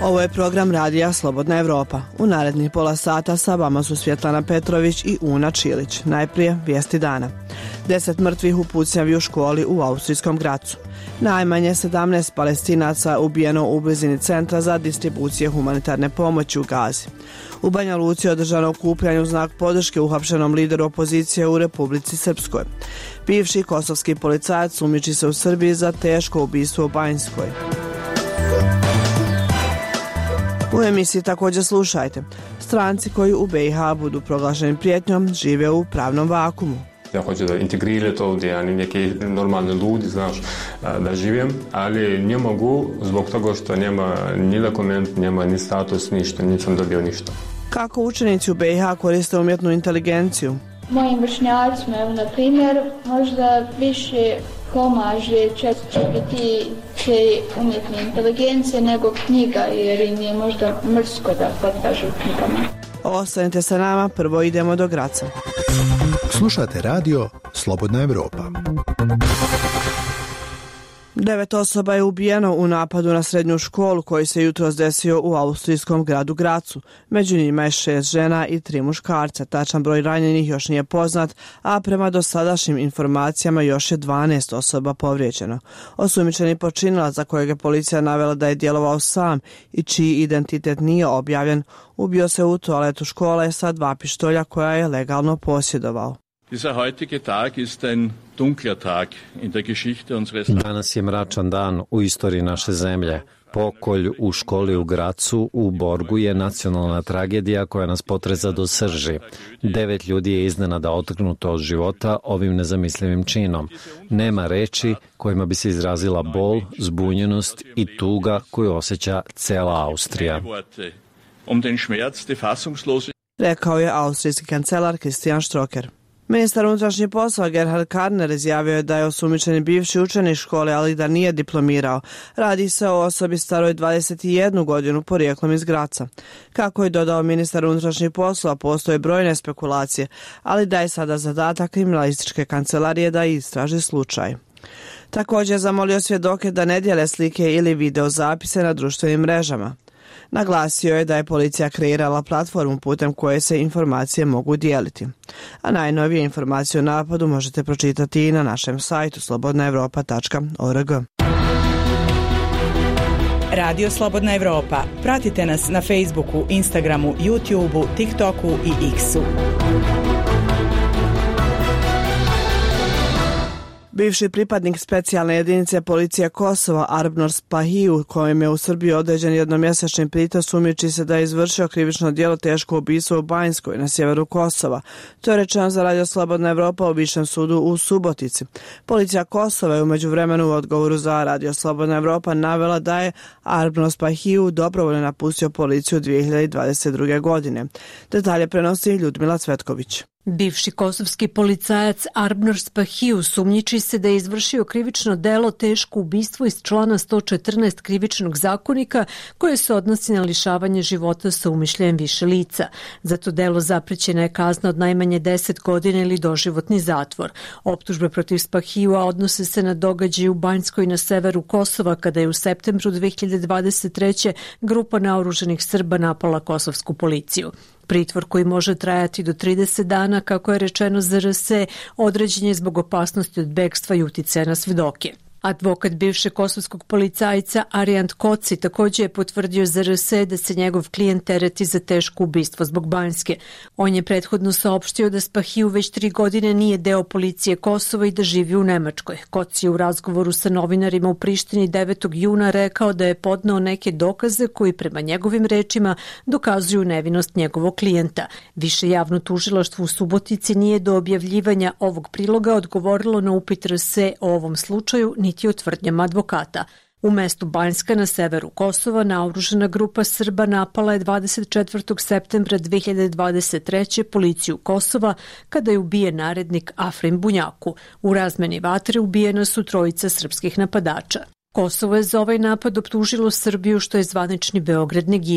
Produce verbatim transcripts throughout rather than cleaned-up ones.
Ovo je program radija Slobodna Evropa. U narednih pola sata sa vama su Svjetlana Petrović i Una Čilić. Najprije vijesti dana. Deset mrtvih u pucnjavi u školi u austrijskom Gracu. Najmanje sedamnaest Palestinaca ubijeno u blizini centra za distribucije humanitarne pomoći u Gazi. U Banja Luci je održano okupljanje u znak podrške uhapšenom lideru opozicije u Republici Srpskoj. Bivši kosovski policajac sumnjiči se u Srbiji za teško ubistvo u Banjskoj. U emisiji također slušajte. Stranci koji u B i H budu proglašeni prijetnjom žive u pravnom vakumu. Ja hoću da integrirati ovdje, ani neki normalni ljudi, znaš, da živim, ali ne mogu zbog toga što nema ni dokument, nema ni status, ništa, nisam dobio ništa. Kako učenici u B i H koriste umjetnu inteligenciju? Mojim vršnjacima, evo, na primjer, možda više pomaže chat G P T te umjetne inteligencije nego knjiga, jer im je možda mrsko da potkažu knjigama. Ostanite sa nama, prvo idemo do Graca. Slušate radio Slobodna Evropa. Devet osoba je ubijeno u napadu na srednju školu koji se jutros desio u austrijskom gradu Gracu. Među njima je šest žena i tri muškarca. Tačan broj ranjenih još nije poznat, a prema dosadašnjim informacijama još je dvanaest osoba povrijeđeno. Osumnjičeni počinilac, za kojeg je policija navela da je djelovao sam i čiji identitet nije objavljen, ubio se u toaletu škole sa dva pištolja koja je legalno posjedovao. Danas je mračan dan u istoriji naše zemlje. Pokolj u školi u Gracu u Borgu je nacionalna tragedija koja nas potreza do srži. Devet ljudi je iznenada otrgnuto od života ovim nezamislivim činom. Nema reči kojima bi se izrazila bol, zbunjenost i tuga koju osjeća cela Austrija. Rekao je austrijski kancelar Christian Strocker. Ministar unutrašnjih poslova Gerhard Karner izjavio je da je osumnjičeni bivši učenik škole, ali da nije diplomirao. Radi se o osobi staroj dvadeset jednu godinu porijeklom iz Graca. Kako je dodao ministar unutrašnjih poslova, postoje brojne spekulacije, ali da je sada zadatak kriminalističke kancelarije da istraži slučaj. Također je zamolio svjedoke da ne dijele slike ili video zapise na društvenim mrežama. Naglasio je da je policija kreirala platformu putem koje se informacije mogu dijeliti. A najnovije informacije o napadu možete pročitati i na našem sajtu slobodna evropa tačka org. Radio Slobodna Evropa. Pratite nas na Facebooku, Instagramu, YouTubeu, TikToku i X-u. Bivši pripadnik specijalne jedinice policije Kosova Arbnor Spahiju, kojem je u Srbiji određen jednomjesečni pritvor, sumnjiči se da je izvršio krivično djelo teško ubistvo u Banjskoj na sjeveru Kosova. To je rečeno za Radio Slobodna Evropa u Višem sudu u Subotici. Policija Kosova je u međuvremenu u odgovoru za Radio Slobodna Evropa navela da je Arbnor Spahiju dobrovoljno napustio policiju dvije hiljade dvadeset druge. godine. Detalje prenosi Ljudmila Cvetković. Bivši kosovski policajac Arbnor Spahiju sumnjiči se da je izvršio krivično delo teško ubistvo iz člana sto četrnaest krivičnog zakonika koje se odnosi na lišavanje života sa umišljajem više lica. Za to delo zaprećena je kazna od najmanje deset godina ili doživotni zatvor. Optužbe protiv Spahijua odnose se na događaj u Banjskoj na severu Kosova kada je u septembru dve hiljade dvadeset treće. grupa naoružanih Srba napala kosovsku policiju. Pritvor koji može trajati do trideset dana, kako je rečeno Z R S, određen je zbog opasnosti od bekstva i uticaja na svedoke. Advokat bivšeg kosovskog policajca Arijant Koci također je potvrdio Z R S da se njegov klijent tereti za teško ubistvo zbog Banjske. On je prethodno saopštio da Spahiju već tri godine nije deo policije Kosova i da živi u Nemačkoj. Koci je u razgovoru sa novinarima u Prištini devetog juna rekao da je podneo neke dokaze koji prema njegovim rečima dokazuju nevinost njegovog klijenta. Više javno tužilaštvo u Subotici nije do objavljivanja ovog priloga odgovorilo na upit R S o ovom slučaju, niti o tvrdnjama advokata. U mestu Banjska na severu Kosova naoružana grupa Srba napala je dvadeset četvrtog septembra dve hiljade dvadeset treće. policiju Kosova kada je ubijen narednik Afrim Bunjaku. U razmeni vatre ubijena su trojica srpskih napadača. Kosovo je za ovaj napad optužilo Srbiju, što je zvanični Beograd negirao.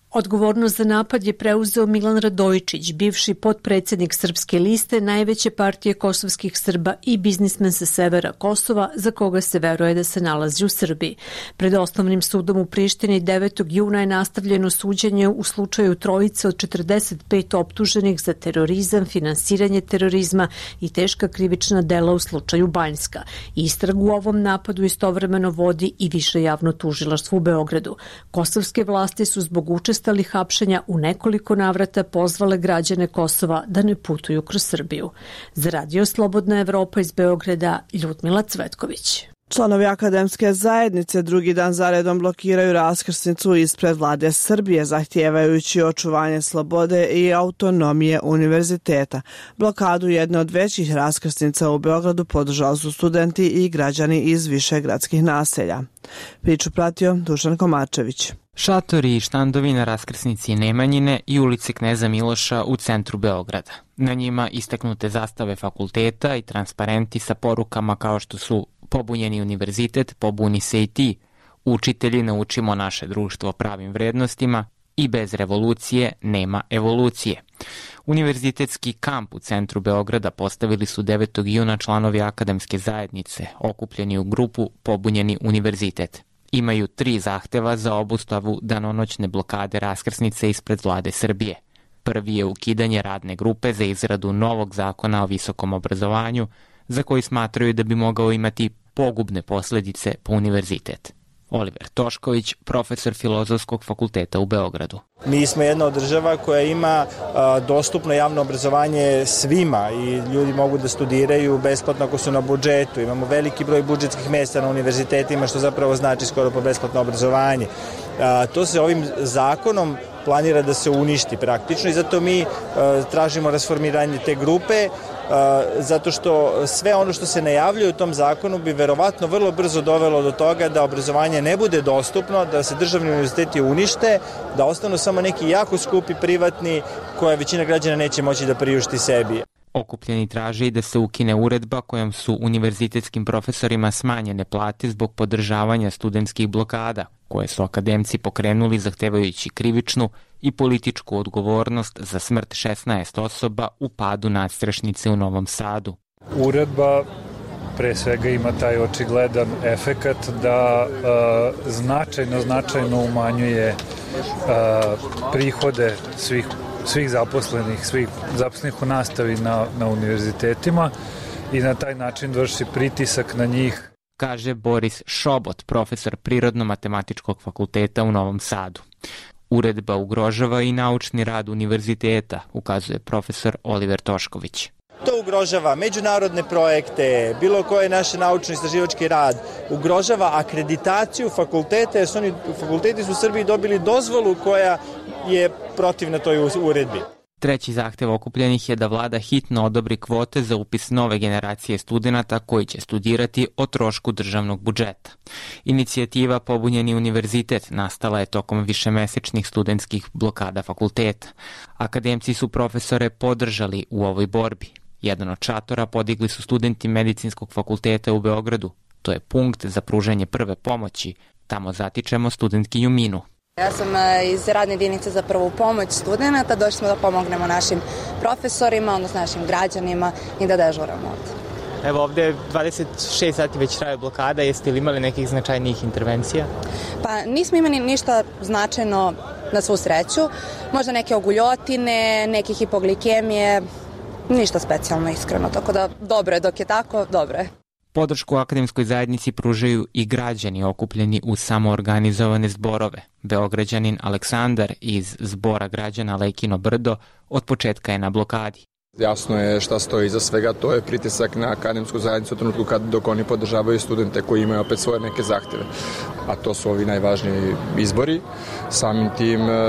Odgovornost za napad je preuzeo Milan Radojičić, bivši potpredsjednik Srpske liste, najveće partije kosovskih Srba i biznismen sa severa Kosova, za koga se veruje da se nalazi u Srbiji. Pred osnovnim sudom u Prištini devetog juna je nastavljeno suđenje u slučaju trojice od četrdeset pet optuženih za terorizam, finansiranje terorizma i teška krivična dela u slučaju Banjska. Istragu u ovom napadu istovremeno vodi i više javno tužilaštvo u Beogradu. Kosovske vlasti su zbog učestvovanja učestali hapšenja u nekoliko navrata pozvale građane Kosova da ne putuju kroz Srbiju. Za Radio Slobodna Evropa iz Beograda, Ljudmila Cvetković. Članovi akademske zajednice drugi dan zaredom blokiraju raskrsnicu ispred vlade Srbije, zahtijevajući očuvanje slobode i autonomije univerziteta. Blokadu jedne od većih raskrsnica u Beogradu podržali su studenti i građani iz višegradskih naselja. Priču pratio Dušan Komarčević. Šatori i štandovi na raskrsnici Nemanjine i ulici Kneza Miloša u centru Beograda. Na njima istaknute zastave fakulteta i transparenti sa porukama kao što su pobunjeni univerzitet, pobuni se i ti, učitelji naučimo naše društvo pravim vrednostima i bez revolucije nema evolucije. Univerzitetski kamp u centru Beograda postavili su devetog juna članovi akademske zajednice, okupljeni u grupu Pobunjeni univerzitet. Imaju tri zahteva za obustavu danonoćne blokade raskrsnice ispred vlade Srbije. Prvi je ukidanje radne grupe za izradu novog zakona o visokom obrazovanju, za koji smatraju da bi mogao imati pogubne posledice po univerzitet. Oliver Tošković, profesor Filozofskog fakulteta u Beogradu. Mi smo jedna od država koja ima a, dostupno javno obrazovanje svima i ljudi mogu da studiraju besplatno ako su na budžetu. Imamo veliki broj budžetskih mjesta na univerzitetima, što zapravo znači skoro po besplatno obrazovanje. A, to se ovim zakonom planira da se uništi praktično i zato mi a, tražimo rasformiranje te grupe, a, zato što sve ono što se najavljuje u tom zakonu bi verovatno vrlo brzo dovelo do toga da obrazovanje ne bude dostupno, da se državni univerziteti unište, da ostanu samo neki jako skupi privatni koje većina građana neće moći da priušti sebi. Okupljeni traže i da se ukine uredba kojom su univerzitetskim profesorima smanjene plate zbog podržavanja studentskih blokada, koje su akademci pokrenuli zahtevajući krivičnu i političku odgovornost za smrt šesnaest osoba u padu nadstrešnice u Novom Sadu. Uredba pre svega ima taj očigledan efekat da uh, značajno, značajno umanjuje uh, prihode svih, svih zaposlenih, svih zaposlenih u nastavi na, na univerzitetima i na taj način vrši pritisak na njih. Kaže Boris Šobot, profesor Prirodno-matematičkog fakulteta u Novom Sadu. Uredba ugrožava i naučni rad univerziteta, ukazuje profesor Oliver Tošković. To ugrožava međunarodne projekte, bilo koje naše naučno-istraživački rad, ugrožava akreditaciju fakulteta, jer su oni fakulteti su u Srbiji dobili dozvolu koja je protivna toj uredbi. Treći zahtev okupljenih je da vlada hitno odobri kvote za upis nove generacije studenata koji će studirati o trošku državnog budžeta. Inicijativa Pobunjeni univerzitet nastala je tokom višemesečnih studentskih blokada fakulteta. Akademci su profesore podržali u ovoj borbi. Jedan od šatora podigli su studenti Medicinskog fakulteta u Beogradu. To je punkt za pružanje prve pomoći. Tamo zatičemo studentkinju Minu. Ja sam iz radne jedinice za prvu pomoć studenta, došli smo da pomognemo našim profesorima, odnosno našim građanima i da dežuramo ovde. Evo ovde dvadeset šest sati već traje blokada, jeste li imali nekih značajnijih intervencija? Pa nismo imali ništa značajno na svu sreću, možda neke oguljotine, neke hipoglikemije, ništa specijalno iskreno, tako da dobro je dok je tako, dobro je. Podršku akademskoj zajednici pružaju i građani okupljeni u samoorganizovane zborove. Beograđanin Aleksandar iz zbora građana Lejkino Brdo od početka je na blokadi. Jasno je šta stoji iza svega, to je pritisak na akademsku zajednicu u trenutku kad, dok oni podržavaju studente koji imaju opet svoje neke zahteve. A to su ovi najvažniji izbori. Samim tim e,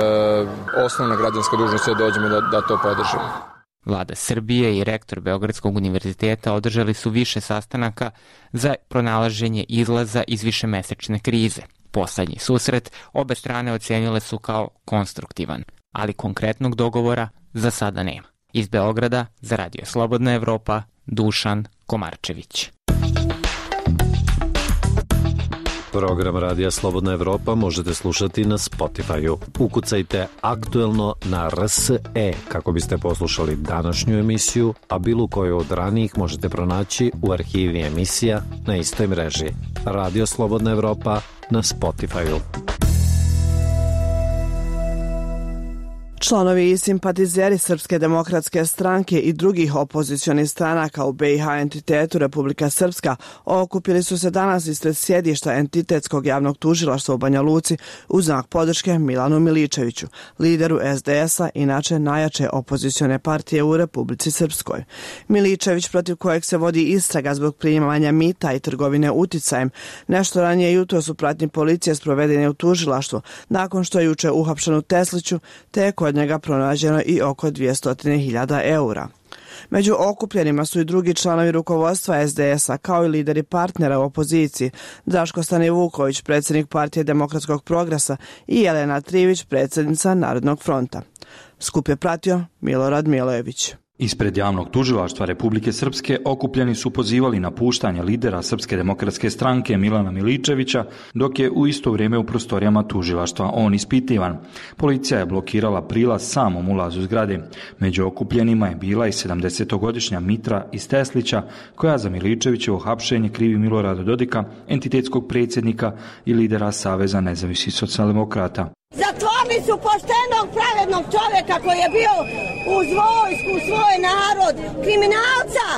osnovna građanska dužnost je da dođemo da, da to podržimo. Vlada Srbije i rektor Beogradskog univerziteta održali su više sastanaka za pronalaženje izlaza iz višemesečne krize. Poslednji susret obe strane ocenile su kao konstruktivan, ali konkretnog dogovora za sada nema. Iz Beograda za Radio Slobodna Evropa, Dušan Komarčević. Program Radija Slobodna Evropa možete slušati na Spotify-u. Ukucajte aktuelno na R S E kako biste poslušali današnju emisiju, a bilo koju od ranijih možete pronaći u arhivi emisija na istoj mreži. Radio Slobodna Evropa na Spotify-u. Članovi i simpatizeri Srpske demokratske stranke i drugih opozicionih stranaka u B i H entitetu Republika Srpska okupili su se danas ispred sjedišta entitetskog javnog tužilaštva u Banja Luci u znak podrške Milanu Miličeviću, lideru S D S-a, inače najjače opozicione partije u Republici Srpskoj. Miličević, protiv kojeg se vodi istraga zbog primanja mita i trgovine uticajem, nešto ranije jutros u pratnji policije sproveden je u tužilaštvu nakon što je juče uhapšen u Tesliću, te je kod njega pronađeno i oko dvjesto hiljada eura. Među okupljenima su i drugi članovi rukovodstva S D S-a, kao i lideri partnera u opoziciji, Draško Stanivuković, predsjednik Partije demokratskog progresa, i Jelena Trivić, predsjednica Narodnog fronta. Skup je pratio Milorad Milojević. Ispred javnog tužilaštva Republike Srpske okupljeni su pozivali na puštanje lidera Srpske demokratske stranke Milana Miličevića, dok je u isto vrijeme u prostorijama tužilaštva on ispitivan. Policija je blokirala prilaz samom ulazu zgrade. Među okupljenima je bila i sedamdesetogodišnja Mitra iz Teslića, koja za Miličevićevo hapšenje krivi Milorada Dodika, entitetskog predsjednika i lidera Saveza nezavisnih socijaldemokrata. Zatvorili su poštenog, pravednog čovjeka koji je bio uz vojsku, svoj narod, kriminalca,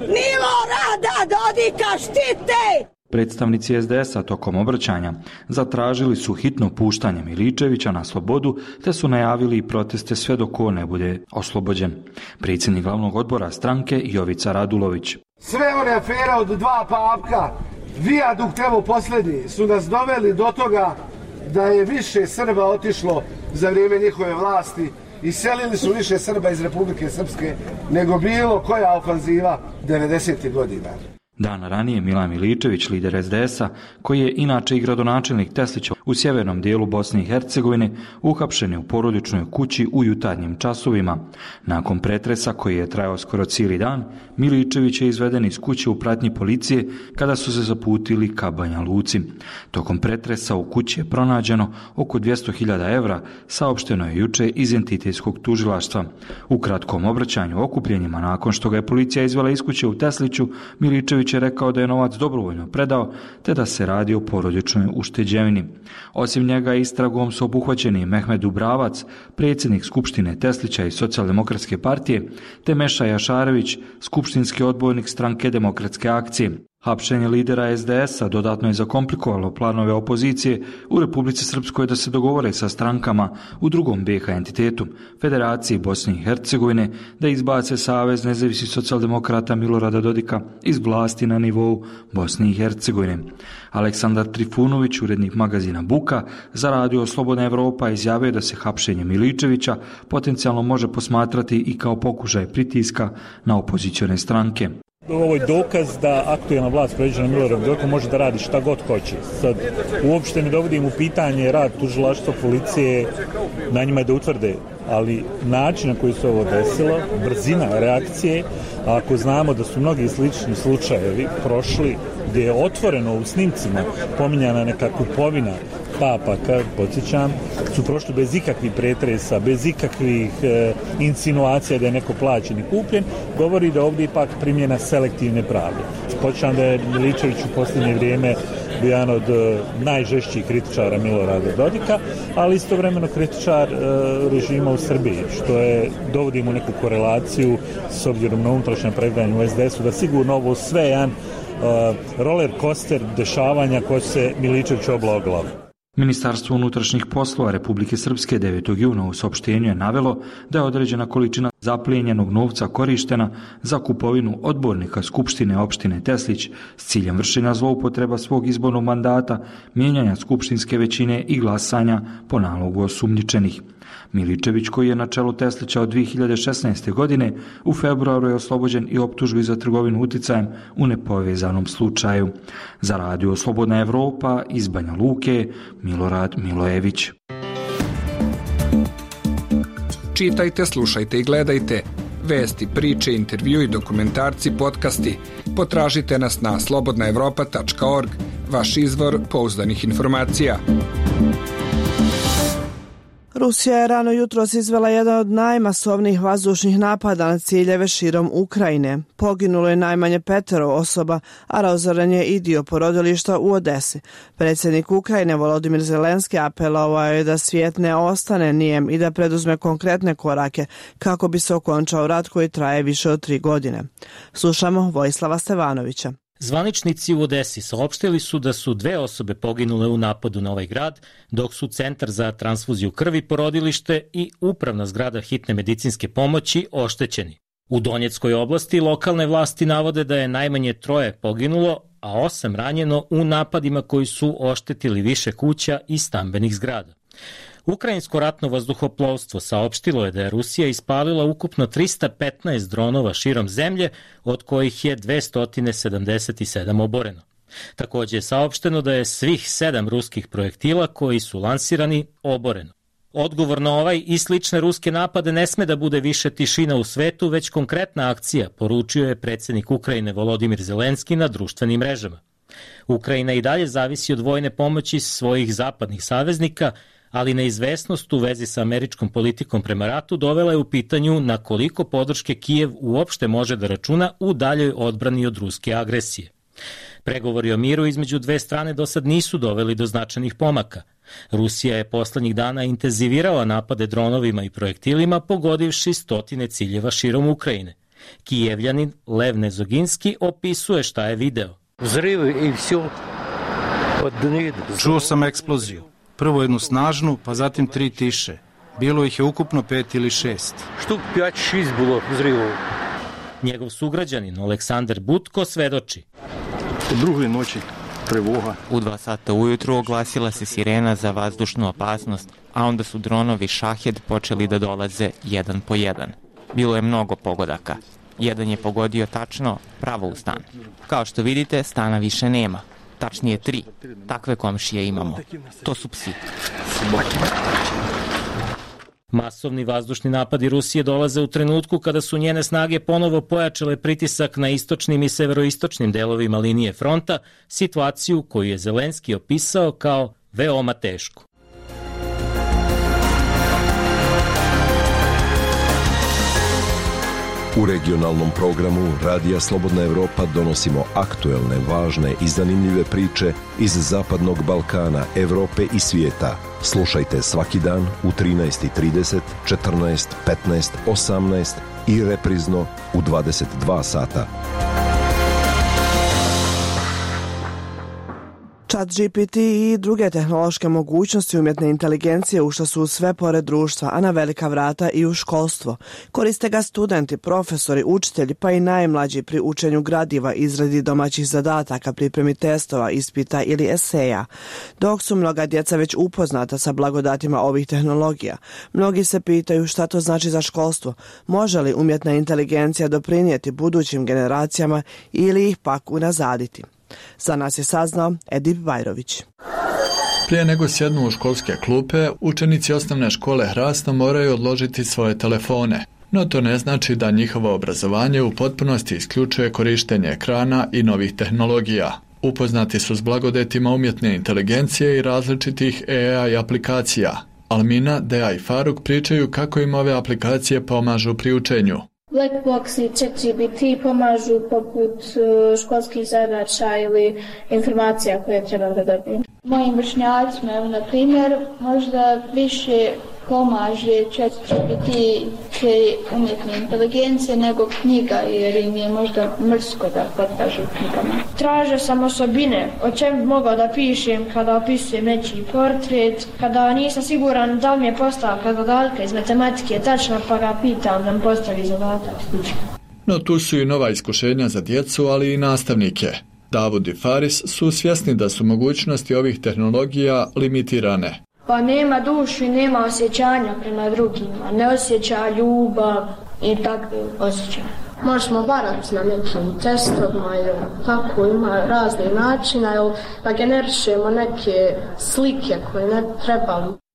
Milorada Dodika štite! Predstavnici S D S-a tokom obraćanja zatražili su hitno puštanje Miličevića na slobodu, te su najavili i proteste sve dok on ne bude oslobođen. Predsjednik glavnog odbora stranke Jovica Radulović. Sve one afere od dva papka, vijadukt evo posljednji, su nas doveli do toga da je više Srba otišlo za vrijeme njihove vlasti i selili su više Srba iz Republike Srpske nego bilo koja ofanziva devedesetih godina. Dan ranije Milan Miličević, lider S D S-a, koji je inače i gradonačelnik Teslića u sjevernom dijelu Bosne i Hercegovine, uhapšen je u porodičnoj kući u jutarnjim časovima. Nakon pretresa koji je trajao skoro cijeli dan, Miličević je izveden iz kuće u pratnji policije kada su se zaputili ka Banja Luci. Tokom pretresa u kući je pronađeno oko dvjesto hiljada evra, saopšteno je juče iz entitetskog tužilaštva. U kratkom obraćanju okupljenjima nakon što ga je policija izvela iz kuće u Tesliću, Miličević je rekao da je novac dobrovoljno predao, te da se radi o porodičnoj ušteđevini. Osim njega istragom su obuhvaćeni Mehmed Dubravac, predsjednik Skupštine Teslića i Socijaldemokratske partije, te Meša Jašarević, skupštinski odbornik stranke Demokratske akcije. Hapšenje lidera S D S-a dodatno je zakomplikovalo planove opozicije u Republici Srpskoj da se dogovore sa strankama u drugom B i H entitetu, Federaciji Bosne i Hercegovine, da izbace Savez nezavisnih socijaldemokrata Milorada Dodika iz vlasti na nivou Bosne i Hercegovine. Aleksandar Trifunović, urednik magazina Buka, za radio Slobodna Evropa izjavio da se hapšenje Miličevića potencijalno može posmatrati i kao pokušaj pritiska na opozicione stranke. Ovo je dokaz da aktualna vlast predvođena Miloradom Dodikom može da radi šta god hoće. Sad, uopšte ne dovodim u pitanje rad tužilaštva, policije, na njima je da utvrde, ali način na koji se ovo desilo, brzina reakcije, a ako znamo da su mnogi slični slučajevi prošli, gdje je otvoreno u snimcima pominjana neka kupovina papaka, podsjećam, su prošli bez ikakvih pretresa, bez ikakvih e, insinuacija da je neko plaćen i kupljen, govori da ovdje ipak primjena selektivne pravde. Podsjećam da je Miličević u posljednje vrijeme bio jedan od e, najžešćih kritičara Milorada Dodika, ali istovremeno kritičar e, režima u Srbiji, što je, dovodimo neku korelaciju s obzirom na unutrašnje pregledanje u S D S-u, da sigurno ovo sve jedan uh, roller coaster dešavanja koje se Miličević obla o glavu. Ministarstvo unutrašnjih poslova Republike Srpske devetog juna u saopštenju je navelo da je određena količina zaplijenjenog novca korištena za kupovinu odbornika Skupštine opštine Teslić s ciljem vršenja zloupotreba svog izbornog mandata, mijenjanja skupštinske većine i glasanja po nalogu osumnjičenih. Miličević, koji je na čelu Teslića od dvije hiljade šesnaeste. godine, u februaru je oslobođen i optužbi za trgovinu uticajem u nepovezanom slučaju. Za radio Slobodna Evropa iz Banja Luke, Milorad Milojević. Čitajte, slušajte i gledajte vesti, priče, intervjui, dokumentarci, podcasti. Potražite nas na slobodna evropa tačka org. vaš izvor pouzdanih informacija. Rusija je rano jutros izvela jedan od najmasovnijih vazdušnih napada na ciljeve širom Ukrajine. Poginulo je najmanje petero osoba, a razoren je i dio porodilišta u Odesi. Predsjednik Ukrajine Volodimir Zelenski apelovao je da svijet ne ostane nijem i da preduzme konkretne korake kako bi se okončao rat koji traje više od tri godine. Slušamo Vojislava Stevanovića. Zvaničnici u Odesi saopštili su da su dve osobe poginule u napadu na ovaj grad, dok su Centar za transfuziju krvi, porodilište i upravna zgrada hitne medicinske pomoći oštećeni. U Donjeckoj oblasti lokalne vlasti navode da je najmanje troje poginulo, a osam ranjeno u napadima koji su oštetili više kuća i stambenih zgrada. Ukrajinsko ratno vazduhoplovstvo saopštilo je da je Rusija ispalila ukupno trista petnaest dronova širom zemlje, od kojih je dvesta sedamdeset sedam oboreno. Također je saopšteno da je svih sedam ruskih projektila koji su lansirani oboreno. Odgovor na ovaj i slične ruske napade ne sme da bude više tišina u svetu, već konkretna akcija, poručio je predsjednik Ukrajine Volodimir Zelenski na društvenim mrežama. Ukrajina i dalje zavisi od vojne pomoći svojih zapadnih saveznika, ali neizvesnost u vezi sa američkom politikom prema ratu dovela je u pitanju na koliko podrške Kijev uopšte može da računa u daljoj odbrani od ruske agresije. Pregovori o miru između dve strane do sad nisu doveli do značajnih pomaka. Rusija je poslednjih dana intenzivirala napade dronovima i projektilima, pogodivši stotine ciljeva širom Ukrajine. Kijevljanin Lev Nezoginski opisuje šta je video. Čuo sam eksploziju. Prvo jednu snažnu, pa zatim tri tiše. Bilo ih je ukupno pet ili šest. Štuk pet šest bilo vzrivo. Njegov sugrađanin Aleksandar Butko svedoči. U drugoj noći trevoga. U dva sata ujutru oglasila se sirena za vazdušnu opasnost, a onda su dronovi Šahed počeli da dolaze jedan po jedan. Bilo je mnogo pogodaka. Jedan je pogodio tačno pravo u stan. Kao što vidite, stana više nema. Tačnije tri. Takve komšije imamo. To su psi. Masovni vazdušni napadi Rusije dolaze u trenutku kada su njene snage ponovo pojačale pritisak na istočnim i severoistočnim delovima linije fronta, situaciju koju je Zelenski opisao kao veoma tešku. U regionalnom programu Radija Slobodna Evropa donosimo aktuelne, važne i zanimljive priče iz Zapadnog Balkana, Evrope i svijeta. Slušajte svaki dan u trinaest i trideset, četrnaest, petnaest, osamnaest i reprizno u dvadeset dva sata. ChatGPT i druge tehnološke mogućnosti umjetne inteligencije ušle su u sve pore društva, a na velika vrata i u školstvo. Koriste ga studenti, profesori, učitelji pa i najmlađi pri učenju gradiva, izradi domaćih zadataka, pripremi testova, ispita ili eseja. Dok su mnoga djeca već upoznata sa blagodatima ovih tehnologija, mnogi se pitaju šta to znači za školstvo, može li umjetna inteligencija doprinijeti budućim generacijama ili ih pak unazaditi. Za nas je saznao Edip Bajrović. Prije nego sjednu u školske klupe, učenici osnovne škole Hrasta moraju odložiti svoje telefone. No to ne znači da njihovo obrazovanje u potpunosti isključuje korištenje ekrana i novih tehnologija. Upoznati su s blagodetima umjetne inteligencije i različitih A I aplikacija. Almina, Dea i Faruk pričaju kako im ove aplikacije pomažu pri učenju. Blackbox i ChatGPT pomažu poput školskih zadaća ili informacija koje treba da dobijem. Mojim vršnjacima, evo na primjer, možda više pomaže ChatGPT umjetne inteligencije nego knjiga, jer im je možda mrsko da potražu knjigama. Tražio sam osobine, o čem bi mogao da pišem kada opisujem nečiji portret, kada nisam siguran da li mi je postavka zadatka iz matematike tačna, pa ga pitam da mi postavi zadatak. No tu su i nova iskušenja za djecu, ali i nastavnike. Davud i Faris su svjesni da su mogućnosti ovih tehnologija limitirane. Pa nema dušu i nema osjećanja prema drugima, ne osjeća ljubav i takve osjećaje. Možemo barati na nekim testovima, tako ima razne načina, da generišemo neke slike koje ne trebamo.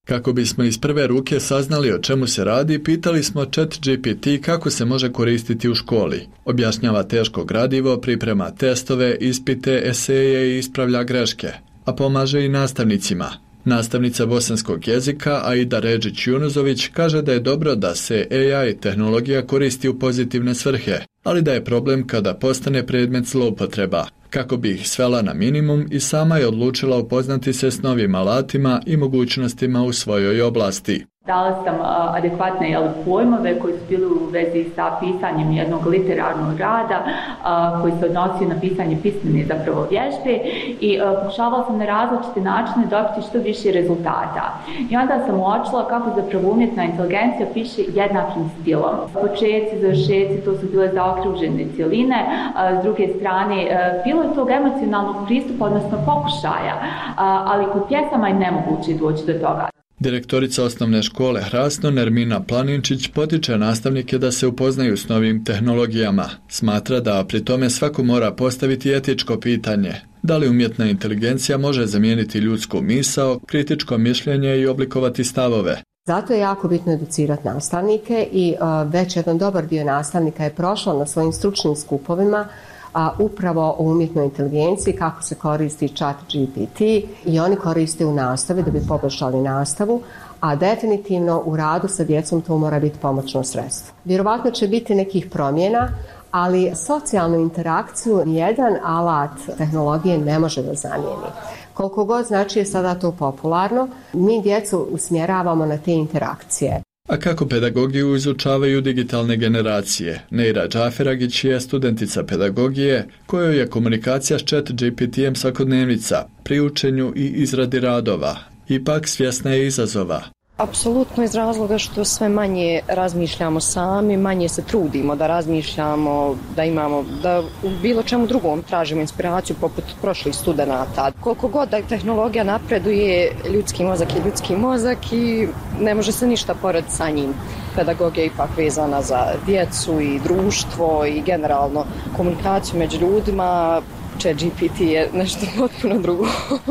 Kako bismo iz prve ruke saznali o čemu se radi, pitali smo ChatGPT kako se može koristiti u školi. Objašnjava teško gradivo, priprema testove, ispite, eseje i ispravlja greške, a pomaže i nastavnicima. Nastavnica bosanskog jezika Aida Redžić-Junuzović kaže da je dobro da se A I tehnologija koristi u pozitivne svrhe, ali da je problem kada postane predmet zloupotreba. Kako bi ih svela na minimum i sama je odlučila upoznati se s novim alatima i mogućnostima u svojoj oblasti. Dala sam a, adekvatne jel, pojmove koji su bili u vezi sa pisanjem jednog literarnog rada a, koji se odnosio na pisanje pismene zapravo vježbe i a, pokušavala sam na različite načine dobiti što više rezultata. I onda sam uočila kako zapravo umjetna inteligencija piše jednakim stilom. Početci, završetci, to su bile zaokružene cjeline, a, s druge strane a, bilo je tog emocionalnog pristupa, odnosno pokušaja, a, ali kod pjesama je nemoguće doći do toga. Direktorica osnovne škole Hrasno Nermina Planinčić potiče nastavnike da se upoznaju s novim tehnologijama. Smatra da pri tome svako mora postaviti etičko pitanje. Da li umjetna inteligencija može zamijeniti ljudsku misao, kritičko mišljenje i oblikovati stavove? Zato je jako bitno educirati nastavnike i uh, već jedan dobar dio nastavnika je prošao na svojim stručnim skupovima a upravo o umjetnoj inteligenciji, kako se koristi ChatGPT i oni koriste u nastavi da bi poboljšali nastavu, a definitivno u radu sa djecom to mora biti pomoćno sredstvo. Vjerovatno će biti nekih promjena, ali socijalnu interakciju nijedan alat tehnologije ne može da zamijeni. Koliko god znači je sada to popularno, mi djecu usmjeravamo na te interakcije. A kako pedagogiju izučavaju digitalne generacije? Neira Džaferagić je studentica pedagogije kojoj je komunikacija s ChatGPT-em svakodnevnica pri učenju i izradi radova. Ipak svjesna je izazova. Apsolutno iz razloga što sve manje razmišljamo sami, manje se trudimo da razmišljamo, da imamo, da u bilo čemu drugom tražimo inspiraciju poput prošlih studenata. Koliko god da tehnologija napreduje, ljudski mozak je ljudski mozak i ne može se ništa porediti sa njim. Pedagogija je ipak vezana za djecu i društvo i generalno komunikaciju među ljudima. ChatGPT je nešto potpuno drugo.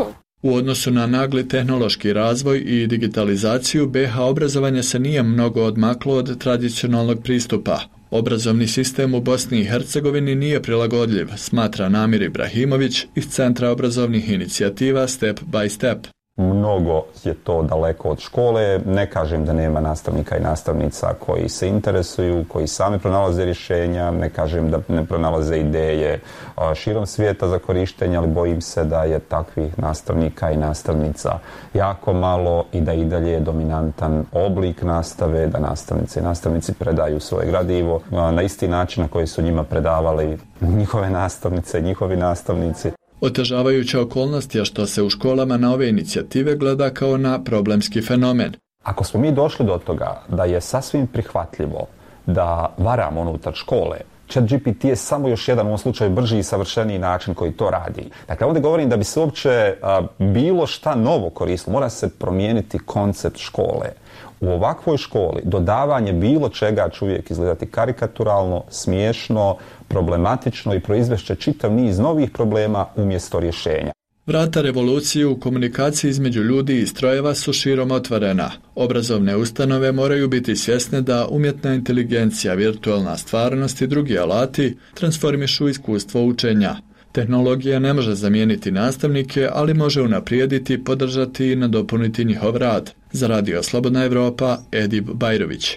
U odnosu na nagli tehnološki razvoj i digitalizaciju, B iH obrazovanje se nije mnogo odmaklo od tradicionalnog pristupa. Obrazovni sistem u Bosni i Hercegovini nije prilagodljiv, smatra Namir Ibrahimović iz Centra obrazovnih inicijativa Step by Step. Mnogo je to daleko od škole, ne kažem da nema nastavnika i nastavnica koji se interesuju, koji sami pronalaze rješenja, ne kažem da ne pronalaze ideje širom svijeta za korištenje, ali bojim se da je takvih nastavnika i nastavnica jako malo i da i dalje je dominantan oblik nastave, da nastavnice i nastavnici predaju svoje gradivo na isti način na koji su njima predavali njihove nastavnice i njihovi nastavnici. Otežavajuća okolnost je što se u školama na ove inicijative gleda kao na problemski fenomen. Ako smo mi došli do toga da je sasvim prihvatljivo da varamo unutar škole, ChatGPT je samo još jedan, u ovom slučaju, brži i savršeniji način koji to radi. Dakle, ovdje govorim da bi se uopće a, bilo šta novo koristilo, mora se promijeniti koncept škole. U ovakvoj školi dodavanje bilo čega će uvijek izgledati karikaturalno, smiješno, problematično i proizvešće čitav niz novih problema umjesto rješenja. Vrata revolucije u komunikaciji između ljudi i strojeva su širom otvorena. Obrazovne ustanove moraju biti svjesne da umjetna inteligencija, virtualna stvarnost i drugi alati transformišu iskustvo učenja. Tehnologija ne može zamijeniti nastavnike, ali može unaprijediti, podržati i nadopuniti njihov rad. Za Radio Slobodna Evropa, Edib Bajrović.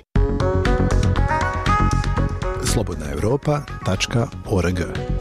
slobodna europa tačka org.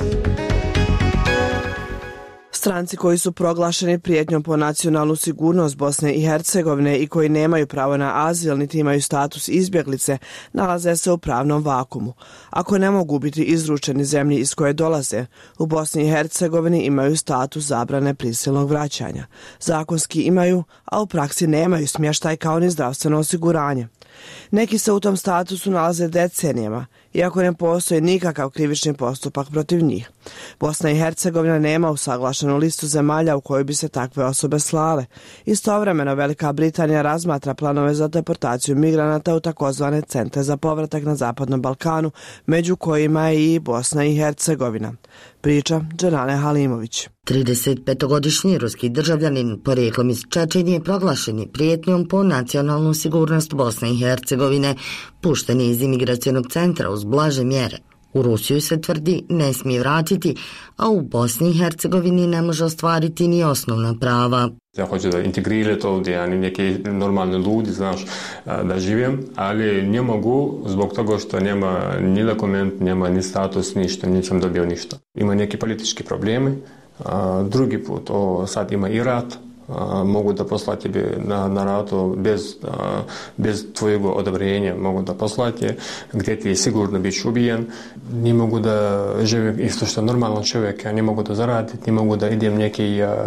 Stranci koji su proglašeni prijetnjom po nacionalnu sigurnost Bosne i Hercegovine i koji nemaju pravo na azil niti imaju status izbjeglice, nalaze se u pravnom vakumu. Ako ne mogu biti izručeni zemlji iz koje dolaze, u Bosni i Hercegovini imaju status zabrane prisilnog vraćanja. Zakonski imaju, a u praksi nemaju smještaj kao ni zdravstveno osiguranje. Neki se u tom statusu nalaze decenijama, iako ne postoji nikakav krivični postupak protiv njih. Bosna i Hercegovina nema usaglašenu listu zemalja u kojoj bi se takve osobe slale. Istovremeno Velika Britanija razmatra planove za deportaciju migranata u takozvane centre za povratak na Zapadnom Balkanu, među kojima je i Bosna i Hercegovina. priča Dženane Halimović. tridesetpetogodišnji ruski državljanin porijeklom iz Čečenije proglašen je prijetnjom po nacionalnu sigurnost Bosne i Hercegovine, pušten je iz imigracionog centra uz blaže mjere. U Rusiju se tvrdi ne smije vratiti, a u Bosni i Hercegovini ne može ostvariti ni osnovna prava. Ja hoću da integrirati ovdje, ja neki normalni ljudi, znaš, da živim, ali ne mogu zbog toga što nema ni dokument, nema ni status, ništa, nisam dobio ništa. Ima neki politički problemi, a drugi put, o, sad ima i rat, a, mogu da poslati na, na ratu bez, a, bez tvojeg odobrenja, mogu da poslati gdje ti je sigurno biti ubijen, ne mogu da živim isto što normalan čovjek, ja ne mogu da zaradim, ne mogu da idem neki a,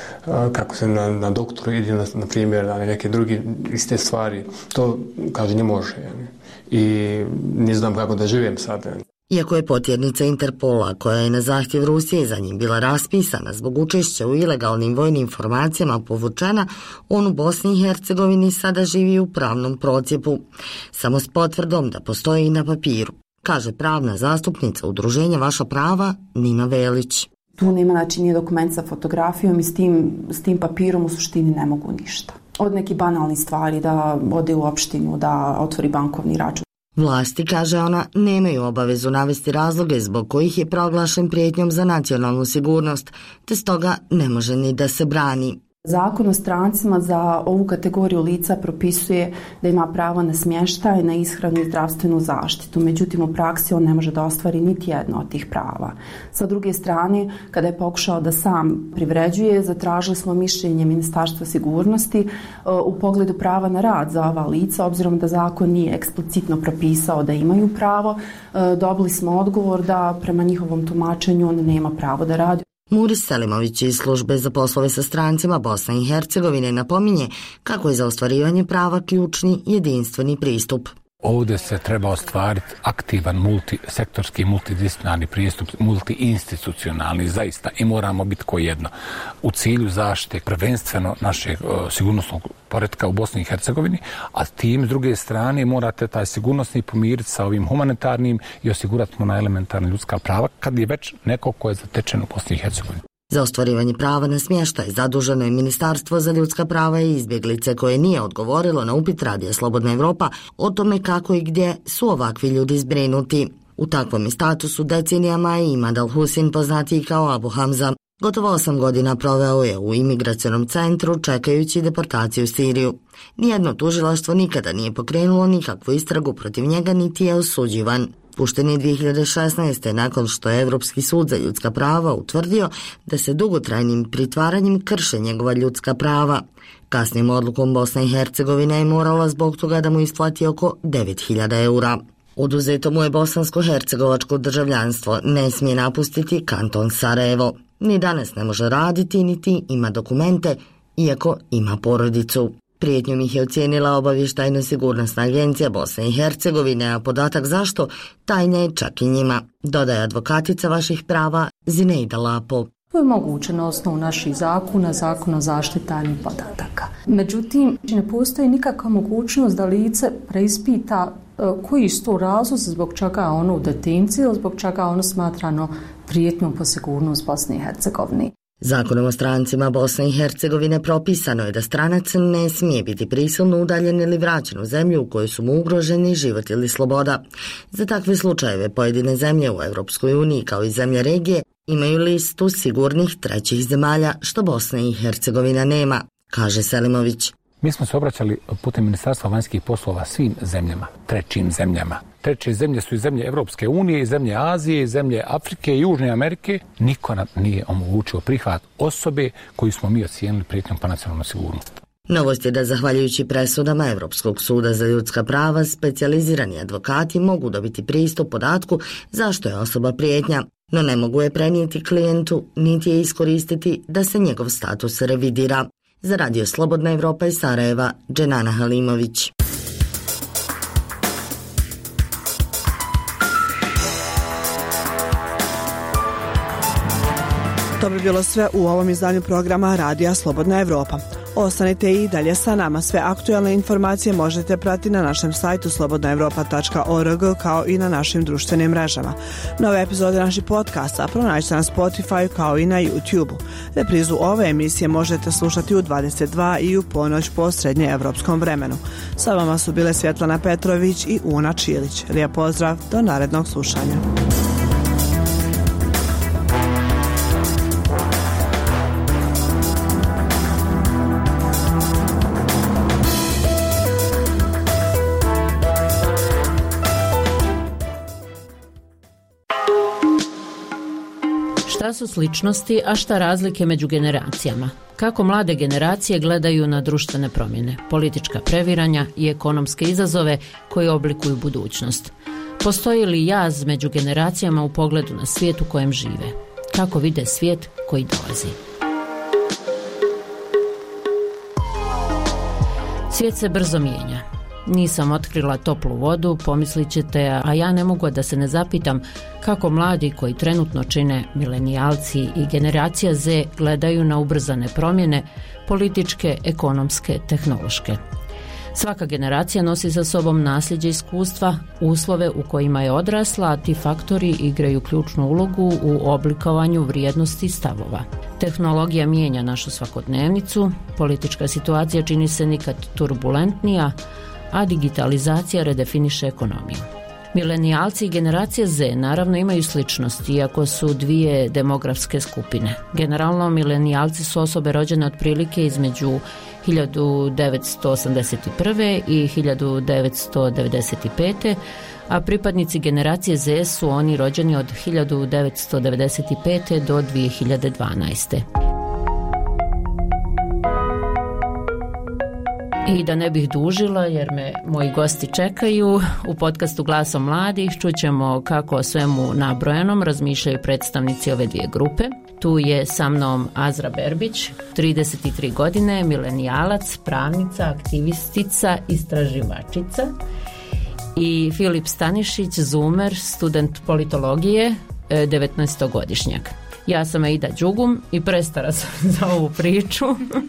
kako se na, na doktoru ide, na, na primjer, na neke druge iste stvari. To, kaže, ne može. Yani. I ne znam kako da živim sad. Yani. Iako je potjernica Interpola, koja je na zahtjev Rusije za njim bila raspisana zbog učešća u ilegalnim vojnim formacijama povučena, on u Bosni i Hercegovini sada živi u pravnom procjepu, samo s potvrdom da postoji i na papiru, kaže pravna zastupnica udruženja Vaša prava Nina Velić. Tu nema, znači, nije dokument sa fotografijom i s tim, s tim papirom u suštini ne mogu ništa. Od nekih banalnih stvari, da ode u opštinu, da otvori bankovni račun. Vlasti, kaže ona, nemaju obavezu navesti razloge zbog kojih je proglašen prijetnjom za nacionalnu sigurnost, te stoga ne može ni da se brani. Zakon o strancima za ovu kategoriju lica propisuje da ima pravo na smještaj, na ishranu i zdravstvenu zaštitu. Međutim, u praksi on ne može da ostvari niti jedno od tih prava. Sa druge strane, kada je pokušao da sam privređuje, zatražili smo mišljenje Ministarstva sigurnosti u pogledu prava na rad za ova lica, obzirom da zakon nije eksplicitno propisao da imaju pravo. Dobili smo odgovor da prema njihovom tumačenju on nema pravo da radi. Muris Selimović iz službe za poslove sa strancima Bosne i Hercegovine napominje kako je za ostvarivanje prava ključni jedinstveni pristup. Ovdje se treba ostvariti aktivan multisektorski, multidisciplinarni pristup, multiinstitucionalni zaista i moramo biti ko jedno. U cilju zaštite prvenstveno našeg uh, sigurnosnog poretka u Bosni i Hercegovini, a tim s druge strane morate taj sigurnosni pomiriti sa ovim humanitarnim i osigurati mu na elementarna ljudska prava kad je već neko ko je zatečen u Bosni i Hercegovini. Za ostvarivanje prava na smještaj zaduženo je Ministarstvo za ljudska prava i izbjeglice koje nije odgovorilo na upit Radija Slobodna Evropa o tome kako i gdje su ovakvi ljudi zbrinuti. U takvom je statusu decenijama i Imad Al-Husin, poznatiji kao Abu Hamza. Gotovo osam godina proveo je u imigracionom centru čekajući deportaciju u Siriju. Nijedno tužilaštvo nikada nije pokrenulo nikakvu istragu protiv njega niti je osuđivan. Pušten je dvije hiljade šesnaeste. nakon što je Evropski sud za ljudska prava utvrdio da se dugotrajnim pritvaranjem krše njegova ljudska prava. Kasnijom odlukom Bosna i Hercegovina je morala zbog toga da mu isplati oko devet hiljada eura. Oduzeto mu je bosansko-hercegovačko državljanstvo, ne smije napustiti kanton Sarajevo. Ni danas ne može raditi, niti ima dokumente, iako ima porodicu. Prijetnjom ih je ocijenila obavještajno-sigurnosna agencija Bosne i Hercegovine, a podatak zašto tajna je čak i njima, dodaje advokatica Vaših prava Zineida Lapo. To je moguće na osnovu naših zakona, zakona o zaštiti tajnih podataka. Međutim, ne postoji nikakva mogućnost da lice preispita koji su to razlozi zbog čega je ono u detenciji ili zbog čega ono smatrano prijetnjom po sigurnost Bosne i Hercegovine. Zakonom o strancima Bosne i Hercegovine propisano je da stranac ne smije biti prisilno udaljen ili vraćen u zemlju u kojoj su mu ugroženi život ili sloboda. Za takve slučajeve pojedine zemlje u Europskoj uniji kao i zemlje regije imaju listu sigurnih trećih zemalja, što Bosna i Hercegovina nema, kaže Selimović. Mi smo se obraćali putem Ministarstva vanjskih poslova svim zemljama, trećim zemljama. Treće zemlje su i zemlje Evropske unije, i zemlje Azije, i zemlje Afrike i Južne Amerike. Niko nam nije omogućio prihvat osobe koju smo mi ocijenili prijetnjom po nacionalnu sigurnost. Novost je da zahvaljujući presudama Evropskog suda za ljudska prava, specijalizirani advokati mogu dobiti pristup podatku zašto je osoba prijetnja, no ne mogu je prenijeti klijentu, niti je iskoristiti da se njegov status revidira. Za Radio Slobodna Evropa iz Sarajeva, Dženana Halimović. To bi bilo sve u ovom izdanju programa Radija Slobodna Evropa. Ostanite i dalje sa nama. Sve aktualne informacije možete pratiti na našem sajtu slobodna europa tačka org kao i na našim društvenim mrežama. Nove epizode naših podcasta pronađite na Spotify kao i na YouTube. Reprizu ove emisije možete slušati u dvadeset dva i u ponoć po srednjeevropskom vremenu. Sa vama su bile Svjetlana Petrović i Una Čilić. Lijep pozdrav, do narednog slušanja. Šta su sličnosti, a šta razlike među generacijama? Kako mlade generacije gledaju na društvene promjene, politička previranja i ekonomske izazove koji oblikuju budućnost? Postoji li jaz među generacijama u pogledu na svijet u kojem žive? Kako vide svijet koji dolazi? Svijet se brzo mijenja. Nisam otkrila toplu vodu, pomislit ćete, a ja ne mogu da se ne zapitam kako mladi koji trenutno čine milenijalci i generacija Z gledaju na ubrzane promjene, političke, ekonomske, tehnološke. Svaka generacija nosi sa sobom nasljeđe iskustva, uslove u kojima je odrasla, a ti faktori igraju ključnu ulogu u oblikovanju vrijednosti stavova. Tehnologija mijenja našu svakodnevnicu, politička situacija čini se nikad turbulentnija, a digitalizacija redefiniše ekonomiju. Milenijalci i generacija Z naravno imaju sličnosti, iako su dvije demografske skupine. Generalno, milenijalci su osobe rođene otprilike između hiljadu devetsto osamdeset prve i hiljadu devetsto devedeset pete. a pripadnici generacije Z su oni rođeni od hiljadu devetsto devedeset pete do dvije hiljade dvanaeste. I da ne bih dužila, jer me moji gosti čekaju, u podcastu Glasom mladih čućemo kako o svemu nabrojanom razmišljaju predstavnici ove dvije grupe. Tu je sa mnom Azra Berbić, trideset tri godine, milenijalac, pravnica, aktivistica, istraživačica, i Filip Stanišić, zoomer, student politologije, devetnaestogodišnjak. Ja sam Aida Đugum i prestara sam za ovu priču.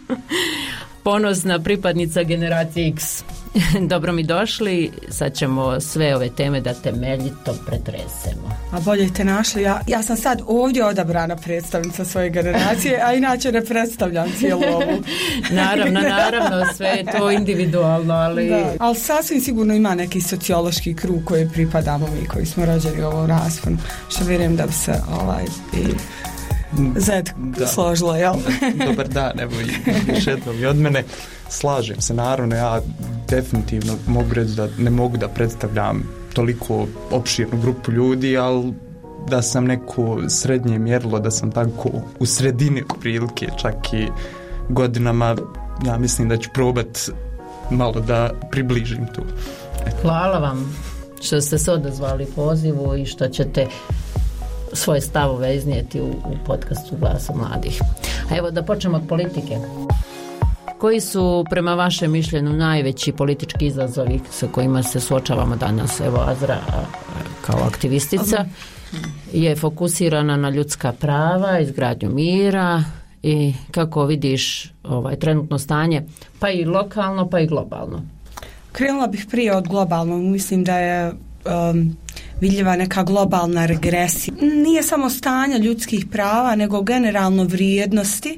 Ponosna pripadnica generacije X. Dobro mi došli, sad ćemo sve ove teme da temeljito pretresemo. A bolje te našli, ja, ja sam sad ovdje odabrana predstavnica svoje generacije, a inače ne predstavljam cijelu ovu. Naravno, naravno, sve je to individualno, ali... Da, ali sasvim sigurno ima neki sociološki krug koji pripadamo mi, koji smo rođeni u ovom rasponu, što vjerujem da bi se ovaj... I... Zed složilo, jel? Dobar dan, evo još jednom i od mene. Slažem se, naravno, ja definitivno mogu reći da ne mogu da predstavljam toliko opširnu grupu ljudi, ali da sam neko srednje mjerilo, da sam tako u sredini prilike, čak i godinama, ja mislim da ću probat malo da približim tu. Eto. Hvala vam što ste se odazvali pozivu i što ćete svoje stavove iznijeti u, u podcastu Glasa mladih. A evo da počnemo od politike. Koji su prema vašem mišljenju najveći politički izazovi sa kojima se suočavamo danas? Evo Azra kao aktivistica je fokusirana na ljudska prava, izgradnju mira i kako vidiš ovaj trenutno stanje, pa i lokalno pa i globalno. Krenula bih prije od globalnog, mislim da je um, vidljiva neka globalna regresija. Nije samo stanje ljudskih prava, nego generalno vrijednosti.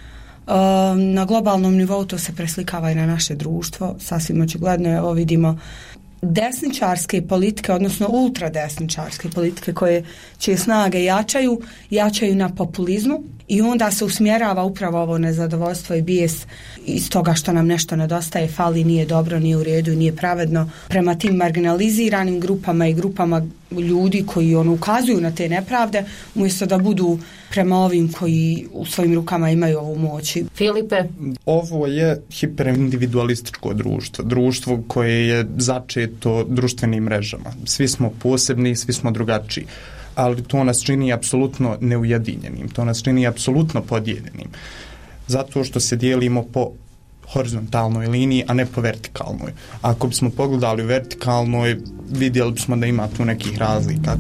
Na globalnom nivou to se preslikava i na naše društvo. Sasvim očigledno, evo vidimo desničarske politike, odnosno ultradesničarske politike koje čije snage jačaju, jačaju na populizmu i onda se usmjerava upravo ovo nezadovoljstvo i bijes iz toga što nam nešto nedostaje, fali, nije dobro, nije u redu, nije pravedno prema tim marginaliziranim grupama i grupama ljudi koji ono ukazuju na te nepravde, umjesto da budu prema ovim koji u svojim rukama imaju ovu moć. Filipe? Ovo je hiperindividualističko društvo, društvo koje je začeto društvenim mrežama. Svi smo posebni, svi smo drugačiji, ali to nas čini apsolutno neujedinjenim, to nas čini apsolutno podijeljenim, zato što se dijelimo po horizontalnoj liniji, a ne po vertikalnoj. Ako bismo pogledali u vertikalnoj, vidjeli bismo da ima tu nekih razlika.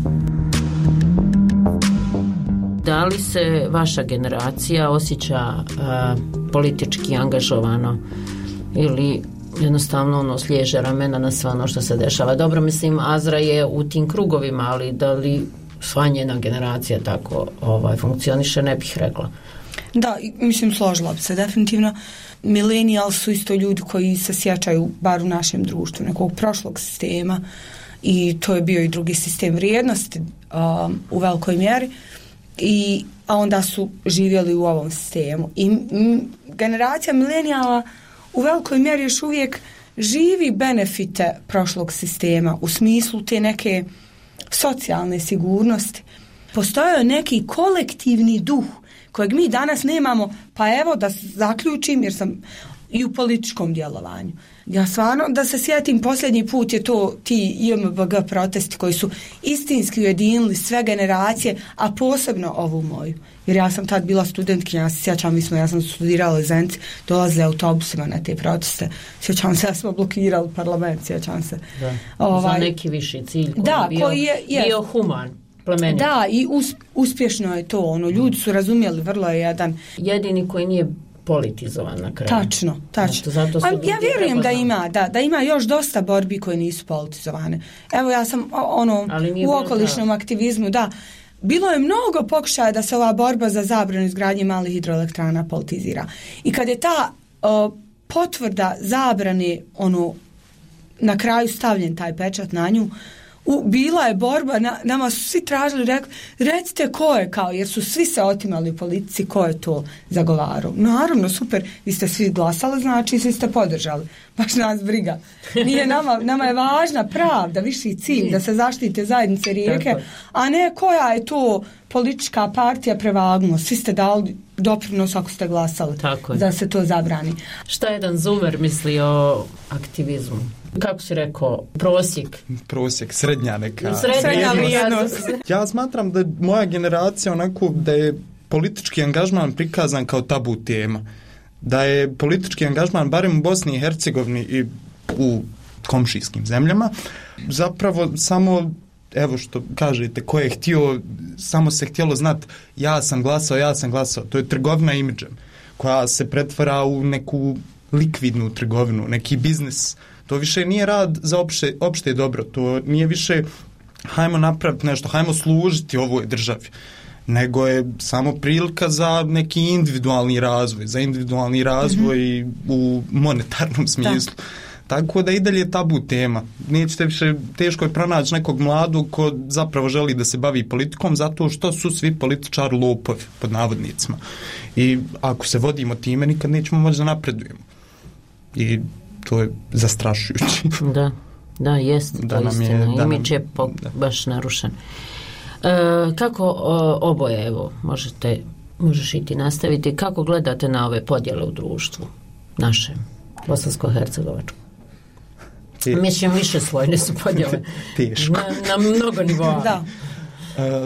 Da li se vaša generacija osjeća uh, politički angažovano ili jednostavno ono sliježe ramena na sve ono što se dešava. Dobro, mislim, Azra je u tim krugovima, ali da li sva njena generacija tako ovaj, funkcioniše, ne bih rekla. Da, mislim, složila bi se definitivno. Millennials su isto ljudi koji se sjećaju, bar u našem društvu, nekog prošlog sistema, i to je bio i drugi sistem vrijednosti um, u velikoj mjeri, i, a onda su živjeli u ovom sistemu. I m, generacija milenijala u velikoj mjeri još uvijek živi benefite prošlog sistema u smislu te neke socijalne sigurnosti. Postojao neki kolektivni duh kojeg mi danas nemamo, pa evo da zaključim, jer sam i u političkom djelovanju. Ja stvarno, da se sjetim, posljednji put je to ti I M B G protesti koji su istinski ujedinili sve generacije, a posebno ovu moju. Jer ja sam tad bila studentkinja, ja se sjećam, mi smo, ja sam studirala u Zenci, dolazile autobusima na te proteste. Sjećam se, ja smo blokirali parlament, sjećam se. Da. Ovaj, za neki viši cilj koji da, je bio, koji je, je, bio human. Plemenit. Da, i us, uspješno je to. Ono, ljudi su razumjeli, vrlo je jedan... Jedini koji nije politizovan na kraju. Tačno, tačno. Zato, zato ja vjerujem da ima, da, da ima još dosta borbi koje nisu politizovane. Evo, ja sam ono, u okolišnom da. aktivizmu, da, bilo je mnogo pokušaja da se ova borba za zabranu izgradnje malih hidroelektrana politizira. I kad je ta o, potvrda zabrane, ono, na kraju stavljen taj pečat na nju, U, bila je borba, na, nama su svi tražili, rek, recite ko je, kao, jer su svi se otimali u politici, ko je to zagovarao. Naravno, super, vi ste svi glasali, znači svi ste podržali. Baš nas briga. Nije nama, nama je važna pravda, viši cilj, da se zaštite zajednice rijeke, a ne koja je to politička partija prevagnuo. Svi ste dali doprinos ako ste glasali da se to zabrani. Šta jedan Zumer misli o aktivizmu? Kako si rekao, prosjek? Prosjek, srednja neka. Srednja vrijednost. Ja smatram da moja generacija onako da je politički angažman prikazan kao tabu tema. Da je politički angažman, barem u Bosni i Hercegovini i u komšijskim zemljama, zapravo samo, evo što kažete, ko je htio, samo se htjelo znati ja sam glasao, ja sam glasao. To je trgovina imidžem koja se pretvara u neku likvidnu trgovinu, neki biznis. To više nije rad za opšte, opšte dobro, to nije više hajmo napraviti nešto, hajmo služiti ovoj državi, nego je samo prilika za neki individualni razvoj, za individualni razvoj mm-hmm. u monetarnom smislu. Da. Tako da i dalje je tabu tema. Nećete više, teško je pronaći nekog mladog ko zapravo želi da se bavi politikom, zato što su svi političari lopovi, pod navodnicima. I ako se vodimo time, nikad nećemo moći da napredujemo. I to je zastrašujuće. Da, da, jest, da to istina. Imidž je po, baš narušen. E, kako o, oboje, evo, možete, možeš i ti nastaviti, kako gledate na ove podjele u društvu našem, bosansko-hercegovačkom? Mislim, više slojne su podjele. Teško. Na, na mnogo nivoa. Da. E,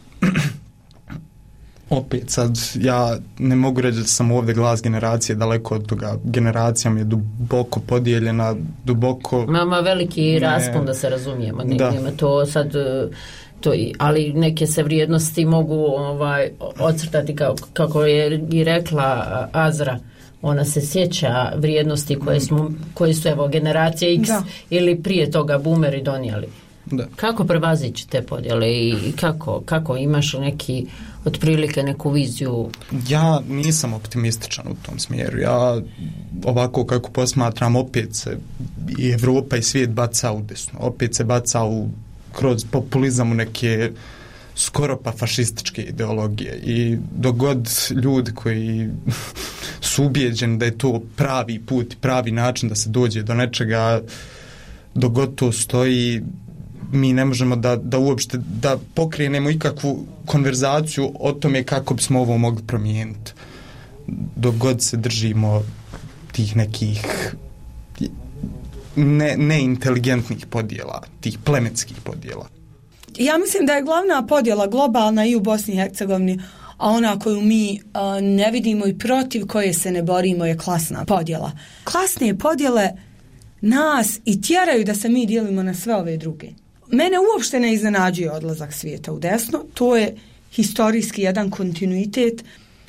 opet sad, ja ne mogu reći da sam ovdje glas generacije, daleko od toga. Generacija mi je duboko podijeljena, duboko... Mama veliki raspon, da se razumijemo. Nema to sad... To, ali neke se vrijednosti mogu ovaj, ocrtati kao, kako je i rekla Azra. Ona se sjeća vrijednosti koje, smo, koje su evo generacije X da. Ili prije toga boomeri donijeli. Da. Kako prevazići te podjele i kako, kako imaš neki otprilike neku viziju? Ja nisam optimističan u tom smjeru. Ja ovako kako posmatram, opet se i Evropa i svijet baca u desno. Opet se baca u, kroz populizam u neke skoro pa fašističke ideologije. I dogod ljudi koji su ubijeđeni da je to pravi put, pravi način da se dođe do nečega, dogod to stoji, mi ne možemo da, da uopšte da pokrenemo ikakvu konverzaciju o tome kako bismo ovo mogli promijeniti. Dok god se držimo tih nekih ne, neinteligentnih podjela, tih plemenskih podjela. Ja mislim da je glavna podjela globalna i u Bosni i Hercegovini, a ona koju mi a, ne vidimo i protiv koje se ne borimo je klasna podjela. Klasne podjele nas i tjeraju da se mi dijelimo na sve ove druge. Mene uopšte ne iznenađuje odlazak svijeta u desno, to je historijski jedan kontinuitet.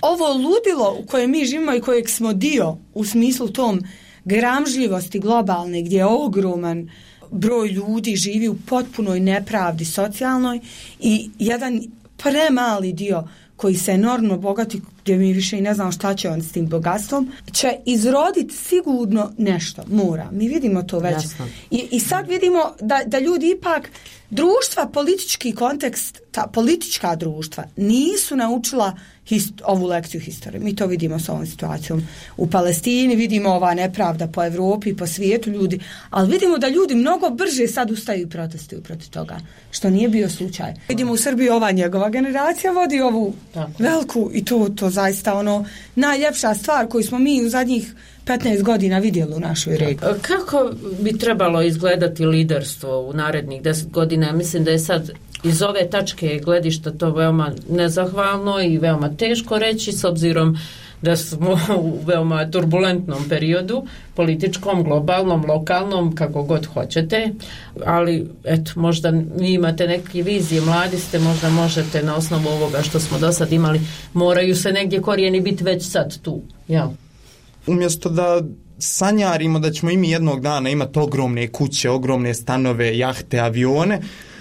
ovo ludilo u kojem mi živimo i kojeg smo dio u smislu tom gramžljivosti globalne gdje je ogroman broj ljudi živi u potpunoj nepravdi socijalnoj i jedan premali dio koji se enormno bogati, gdje mi više i ne znamo šta će on s tim bogatstvom, će izroditi sigurno nešto, mora. Mi vidimo to već. I, i sad vidimo da, da ljudi ipak, društva, politički kontekst, ta politička društva nisu naučila hist, ovu lekciju historije. Mi to vidimo s ovom situacijom u Palestini, vidimo ova nepravda po Evropi i po svijetu ljudi, ali vidimo da ljudi mnogo brže sad ustaju i protestuju protiv toga, što nije bio slučaj. Vidimo u Srbiji ova njegova generacija vodi ovu Tako. veliku i to, to zaista ono najljepša stvar koju smo mi u zadnjih petnaest godina vidjeli u našoj regiji. Kako bi trebalo izgledati liderstvo u narednih deset godina? Ja mislim da je sad iz ove tačke gledišta to veoma nezahvalno i veoma teško reći s obzirom da smo u veoma turbulentnom periodu, političkom, globalnom, lokalnom, kako god hoćete, ali eto, možda vi imate neke vizije, mladi ste, možda možete na osnovu ovoga što smo do sad imali, moraju se negdje korijeni biti već sad tu, ja. Umjesto da sanjarimo da ćemo i mi jednog dana imati ogromne kuće, ogromne stanove, jahte, avione,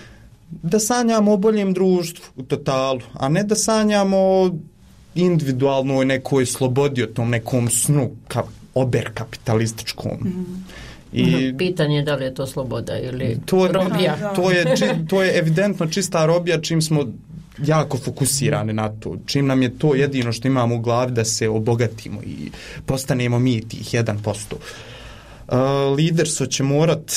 da sanjamo o boljem društvu u totalu, a ne da sanjamo o individualnoj nekoj slobodi, o tom nekom snu ka, oberkapitalističkom. Mm. I pitanje je da li je to sloboda ili to, robija. To je, to je evidentno čista robija čim smo jako fokusirani na to. Čim nam je to jedino što imamo u glavi da se obogatimo i postanemo mi tih jedan posto. Uh, liderstvo će morat,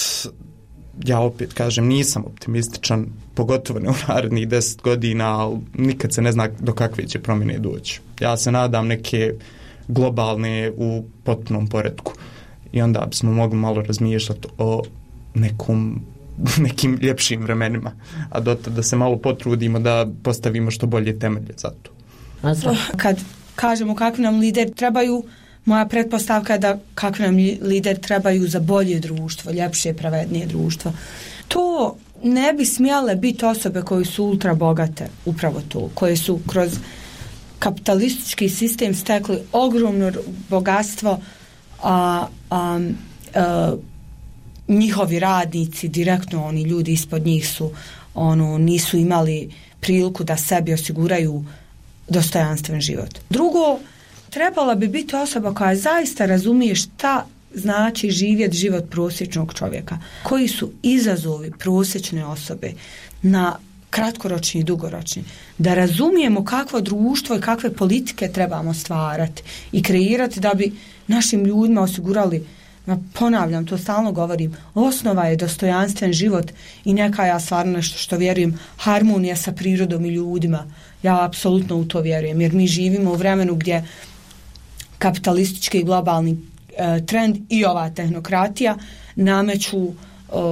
ja opet kažem, nisam optimističan, pogotovo ne u narednih deset godina, ali nikad se ne zna do kakve će promjene doći. Ja se nadam neke globalne u potpunom poretku i onda bismo mogli malo razmišljati o nekom nekim ljepšim vremenima, a dotad da se malo potrudimo da postavimo što bolje temelje za to. Kad kažemo kakvi nam lider trebaju, moja pretpostavka je da kakvi nam lider trebaju za bolje društvo, ljepše, pravednije društvo. To ne bi smjele biti osobe koje su ultra bogate, upravo to, koje su kroz kapitalistički sistem stekli ogromno bogatstvo, a, a, a njihovi radnici, direktno oni ljudi ispod njih su ono, nisu imali priliku da sebi osiguraju dostojanstven život. Drugo, trebala bi biti osoba koja zaista razumije šta znači živjeti život prosječnog čovjeka. Koji su izazovi prosječne osobe na kratkoročni i dugoročni. Da razumijemo kakvo društvo i kakve politike trebamo stvarati i kreirati da bi našim ljudima osigurali, ponavljam, to stalno govorim, osnova je dostojanstven život i neka, ja stvarno nešto što vjerujem, harmonija sa prirodom i ljudima. Ja apsolutno u to vjerujem, jer mi živimo u vremenu gdje kapitalistički i globalni e, trend i ova tehnokratija nameću e,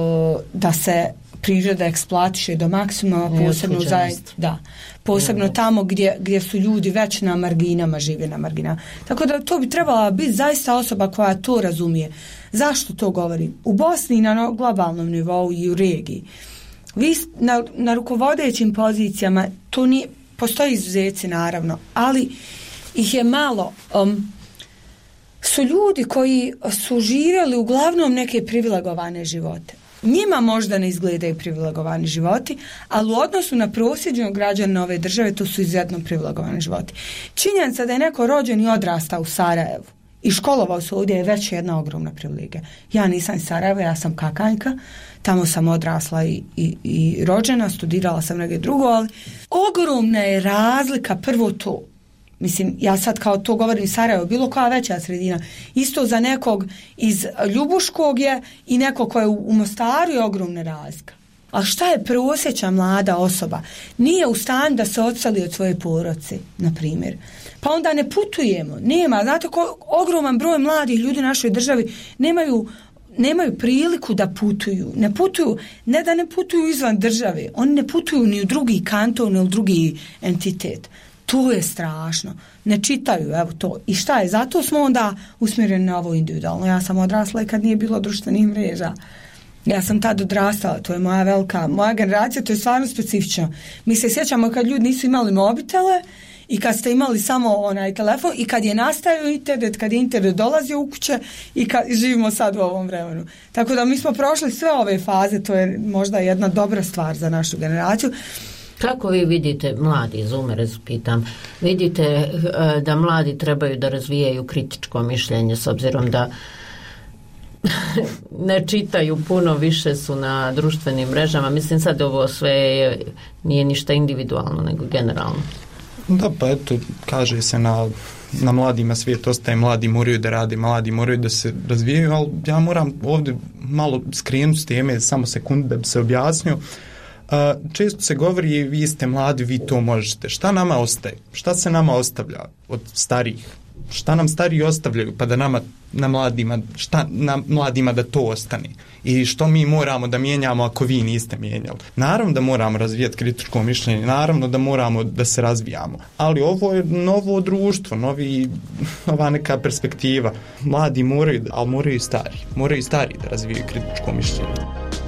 da se priroda eksploatiše do maksimuma, posebno, za, da, posebno mm. tamo gdje, gdje su ljudi već na marginama, žive na marginama. Tako da to bi trebala biti zaista osoba koja to razumije. Zašto to govorim? U Bosni na globalnom nivou i u regiji. Vi na, na rukovodećim pozicijama, to nije, postoji izuzeci naravno, ali ih je malo. Um, su ljudi koji su živjeli uglavnom neke privilegovane živote. Njima možda ne izgledaju privilegovani životi, ali u odnosu na prosječnog građana ove države to su izuzetno privilegovani životi. Činjenica da je neko rođen i odrastao u Sarajevu i školovao se ovdje je već jedna ogromna privilegija. Ja nisam iz Sarajeva, ja sam Kakanjka, tamo sam odrasla i, i, i rođena, studirala sam negdje drugo, ali ogromna je razlika, prvo to. Mislim, ja sad kao to govorim Sarajevo, bilo koja veća sredina. Isto za nekog iz Ljubuškog je i neko ko je u, u Mostaru je ogromna razlika. A šta je prosječna mlada osoba? Nije u stanju da se odseli od svoje porodice, na primjer. Pa onda ne putujemo. Nema, znate, ko, ogroman broj mladih ljudi u našoj državi nemaju, nemaju priliku da putuju. Ne putuju, ne da ne putuju izvan države. Oni ne putuju ni u drugi kanton, ni u drugi entitet. To je strašno. Ne čitaju, evo to. I šta je? Zato smo onda usmjereni na ovo individualno. Ja sam odrasla i kad nije bilo društvenih mreža. Ja sam tad odrastala, to je moja velika, moja generacija, to je stvarno specifično. Mi se sjećamo kad ljudi nisu imali mobitele i kad ste imali samo onaj telefon i kad je nastajao internet, kad je internet dolazio u kuće i kad živimo sad u ovom vremenu. Tako da mi smo prošli sve ove faze, to je možda jedna dobra stvar za našu generaciju. Kako vi vidite, mladi zoomere, pitam, vidite da mladi trebaju da razvijaju kritičko mišljenje s obzirom da ne čitaju puno, više su na društvenim mrežama. Mislim sad ovo sve nije ništa individualno nego generalno. Da, pa eto, kaže se na, na mladima svijet ostaje, mladi moraju da rade, mladi moraju da se razvijaju, ali ja moram ovdje malo skrenuti s teme, samo sekundu da bi se objasnio. Često se govori, vi ste mladi, vi to možete. Šta nama ostaje? Šta se nama ostavlja od starijih? Šta nam stariji ostavljaju pa da nama na mladima, šta na mladima da to ostane? I što mi moramo da mijenjamo ako vi niste mijenjali? Naravno da moramo razvijati kritičko mišljenje, naravno da moramo da se razvijamo. Ali ovo je novo društvo, novi, nova neka perspektiva. Mladi moraju, ali moraju i stari. Moraju i stari da razvijaju kritičko mišljenje.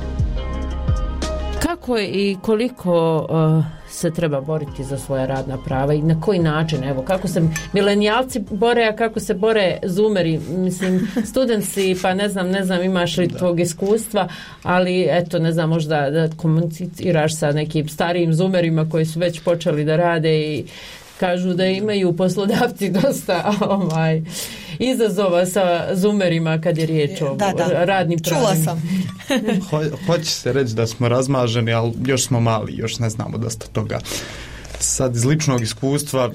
Kako i koliko uh, se treba boriti za svoja radna prava i na koji način, evo, kako se milenijalci bore, a kako se bore zoomeri, mislim, studentsi, pa ne znam, ne znam, imaš li tvog iskustva, ali eto, ne znam, možda da komuniciraš sa nekim starijim zoomerima koji su već počeli da rade i kažu da imaju poslodavci dosta ovaj, izazova sa zoomerima kad je riječ o da, da. radnim pravima. Čula sam. Ho, hoće se reći da smo razmaženi, ali još smo mali, još ne znamo dosta toga. Sad iz ličnog iskustva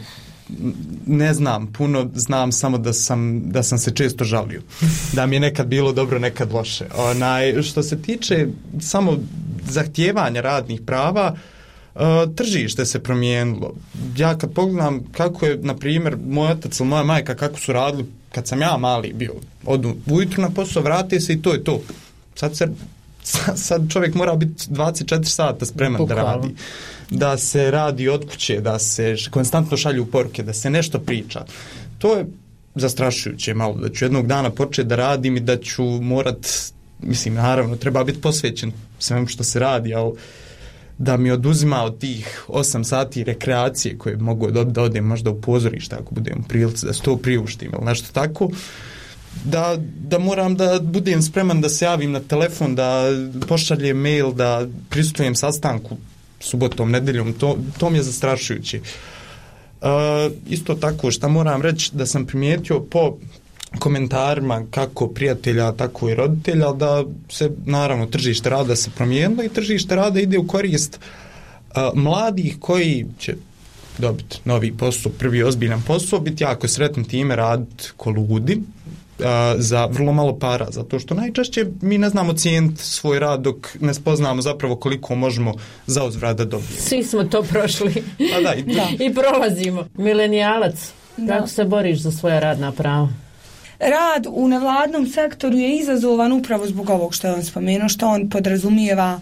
ne znam puno, znam samo da sam, da sam se često žalio. Da mi je nekad bilo dobro, nekad loše. Onaj, što se tiče samo zahtijevanja radnih prava, Uh, tržište se promijenilo. Ja kad pogledam kako je, na primjer, moj otac ili moja majka kako su radili kad sam ja mali bio. Odu ujutru na posao, vrate se i to je to. Sad, se, sad čovjek mora biti dvadeset četiri sata spreman Bukvalno. Da radi. Da se radi od kuće, da se konstantno šalju poruke, da se nešto priča. To je zastrašujuće malo. Da ću jednog dana početi da radim i da ću morat, mislim, naravno, treba biti posvećen svemu što se radi, ali da mi oduzima od tih osam sati rekreacije koje mogu da, da odem možda u pozorište ako budem u prilici da se to priuštim ili nešto tako, da, da moram da budem spreman da se javim na telefon, da pošaljem mail, da prisustujem sastanku subotom, nedeljom, to, to mi je zastrašujuće. Uh, isto tako što moram reći da sam primijetio po komentarima kako prijatelja, tako i roditelja, da se naravno tržište rada se promijenilo i tržište rada ide u korist uh, mladih koji će dobiti novi posao, prvi ozbiljan posao, biti jako sretni time, raditi ko ludi uh, za vrlo malo para, zato što najčešće mi ne znamo cijeniti svoj rad dok ne spoznamo zapravo koliko možemo za uzvrat da dobijemo. Svi smo to prošli. A da, i, da. I prolazimo. Milenijalac, da. Kako se boriš za svoja radna prava? Rad u nevladnom sektoru je izazovan upravo zbog ovog što je on spomenuo, što on podrazumijeva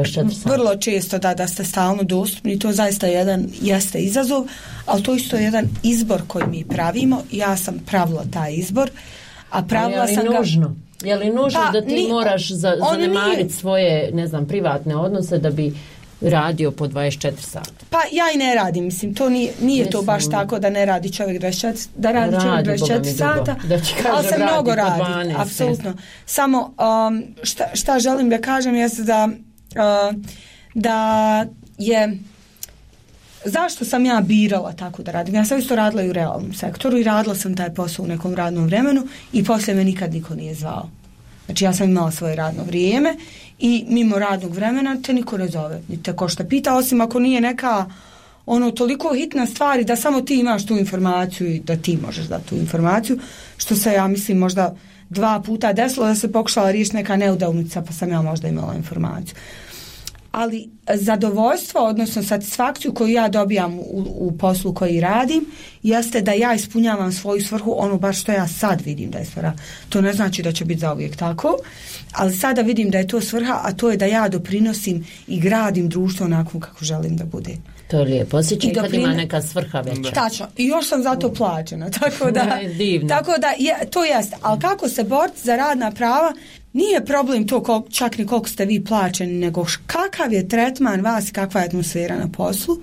vrlo često da, da ste stalno dostupni. To zaista jedan jeste izazov, ali to isto je jedan izbor koji mi pravimo. Ja sam pravila taj izbor, a pravila sam ga... nužno? Je li nužno pa, da ti ni, moraš za, zanemariti nije... svoje, ne znam, privatne odnose da bi radio po dvadeset četiri sata? Pa ja i ne radim, mislim, to nije, nije to baš tako da ne radi čovjek dvadeset četiri, da radi, radi čovjek dvadeset četiri sata, da ali se mnogo radi, apsolutno. Samo um, šta, šta želim da kažem jeste da uh, da je zašto sam ja birala tako da radim. Ja sam isto radila i u realnom sektoru i radila sam taj posao u nekom radnom vremenu i poslije me nikad niko nije zvao. Znači ja sam imala svoje radno vrijeme i mimo radnog vremena te niko ne zove, ni te ko šta pita, osim ako nije neka ono toliko hitna stvari da samo ti imaš tu informaciju i da ti možeš dati tu informaciju, što se ja mislim možda dva puta desilo da se pokušala riješiti neka neudavnica pa sam ja možda imala informaciju. Ali zadovoljstvo, odnosno satisfakciju koju ja dobijam u, u poslu koji radim, jeste da ja ispunjavam svoju svrhu, ono baš što ja sad vidim da je svrha. To ne znači da će biti zauvijek tako, ali sada vidim da je to svrha, a to je da ja doprinosim i gradim društvo onako kako želim da bude. To je lijepo. Osjećaj kad doprin... ima neka svrha veća. Tačno. I još sam zato plaćena. Tako da, tako da je, to jeste. Ali kako se boriti za radna prava, nije problem to kol, čak ni koliko ste vi plaćeni, nego kakav je tretman vas i kakva je atmosfera na poslu.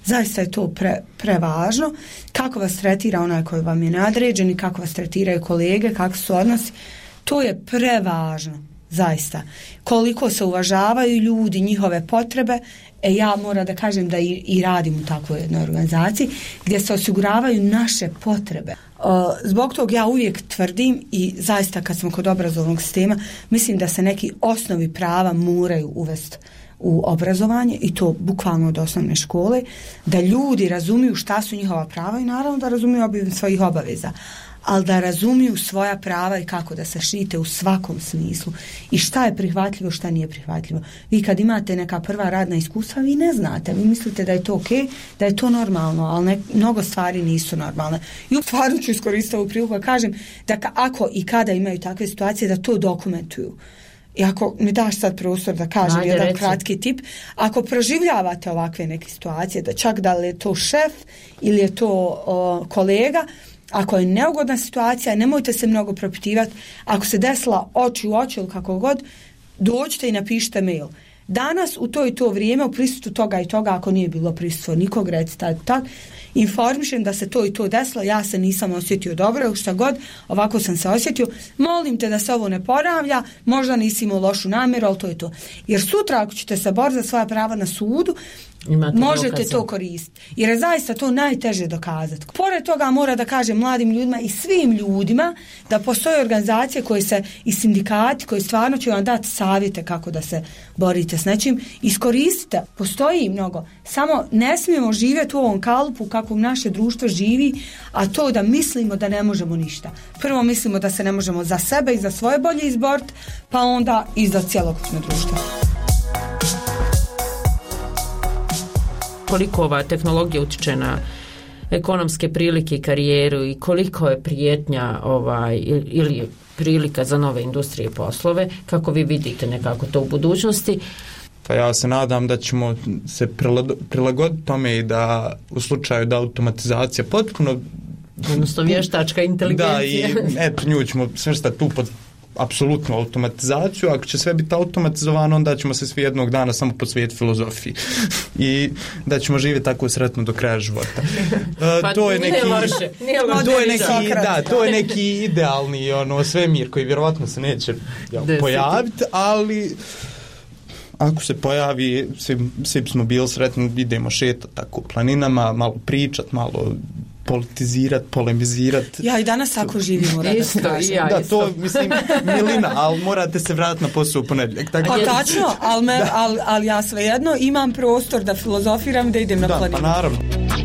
Zaista je to pre, prevažno. Kako vas tretira onaj koji vam je nadređen i kako vas tretiraju kolege, kako su odnosi, to je prevažno, zaista. Koliko se uvažavaju ljudi, njihove potrebe, e ja moram da kažem da i, i radim u takvoj jednoj organizaciji gdje se osiguravaju naše potrebe. O, zbog tog ja uvijek tvrdim i zaista kad smo kod obrazovnog sistema, mislim da se neki osnovi prava moraju uvesti u obrazovanje i to bukvalno od osnovne škole, da ljudi razumiju šta su njihova prava i naravno da razumiju obim svojih obaveza, ali da razumiju svoja prava i kako da se štite u svakom smislu i šta je prihvatljivo, šta nije prihvatljivo. Vi kad imate neka prva radna iskustva, vi ne znate, vi mislite da je to ok, da je to normalno, ali ne, mnogo stvari nisu normalne. I u stvarno ću iskoristiti ovu priliku da kažem da ka, ako i kada imaju takve situacije, da to dokumentuju. I ako mi daš sad prostor da kažem Ajde, jedan reci. kratki tip, ako proživljavate ovakve neke situacije, da čak da li je to šef ili je to o, kolega, ako je neugodna situacija, nemojte se mnogo propitivati. Ako se desila oči u oči ili kako god, dođite i napišite mail. Danas u to i to vrijeme u prisustvu toga i toga, ako nije bilo prisustvo nikog, recite tak, informišem da se to i to desilo, ja se nisam osjetio dobro, šta god, ovako sam se osjetio, molim te da se ovo ne ponavlja, možda nisi imao lošu namjeru, ali to je to. Jer sutra ako ćete se boriti za svoja prava na sudu, Imate možete dokaze. To koristiti. Jer je zaista to najteže dokazati. Pored toga mora da kažem mladim ljudima i svim ljudima da postoje organizacije koje se i sindikati koji stvarno će vam dati savjete kako da se borite s nečim. Iskoristite. Postoji mnogo. Samo ne smijemo živjeti u ovom kalupu kako naše društvo živi, a to da mislimo da ne možemo ništa. Prvo mislimo da se ne možemo za sebe i za svoje bolje izboriti, pa onda i za cjelokupno društvo. Koliko ova tehnologija utiče na ekonomske prilike i karijeru i koliko je prijetnja ovaj, ili prilika za nove industrije i poslove, kako vi vidite nekako to u budućnosti? Pa ja se nadam da ćemo se prilagoditi tome i da u slučaju da automatizacija potpuno... Odnosno vještačka inteligencija. Da, i eto, nju ćemo svrstati tu pod apsolutnu automatizaciju. Ako će sve biti automatizovano, onda ćemo se svi jednog dana samo posvetiti filozofiji i da ćemo živjeti tako sretno do kraja života. Pa to je neki, loše, to je neki, da, to je neki idealni ono svemir koji vjerovatno se neće ja, pojaviti, ali ako se pojavi, svi, svi smo bili sretni, idemo šetati tako planinama, malo pričat, malo politizirati, polemizirati. Ja i danas tako živim u isto, ja, da, isto. to mislim milina, ali morate se vratiti na posao u ponedjeljak. Pa tačno, ali al, al ja svejedno imam prostor da filozofiram, da idem na da, planinu. Pa naravno.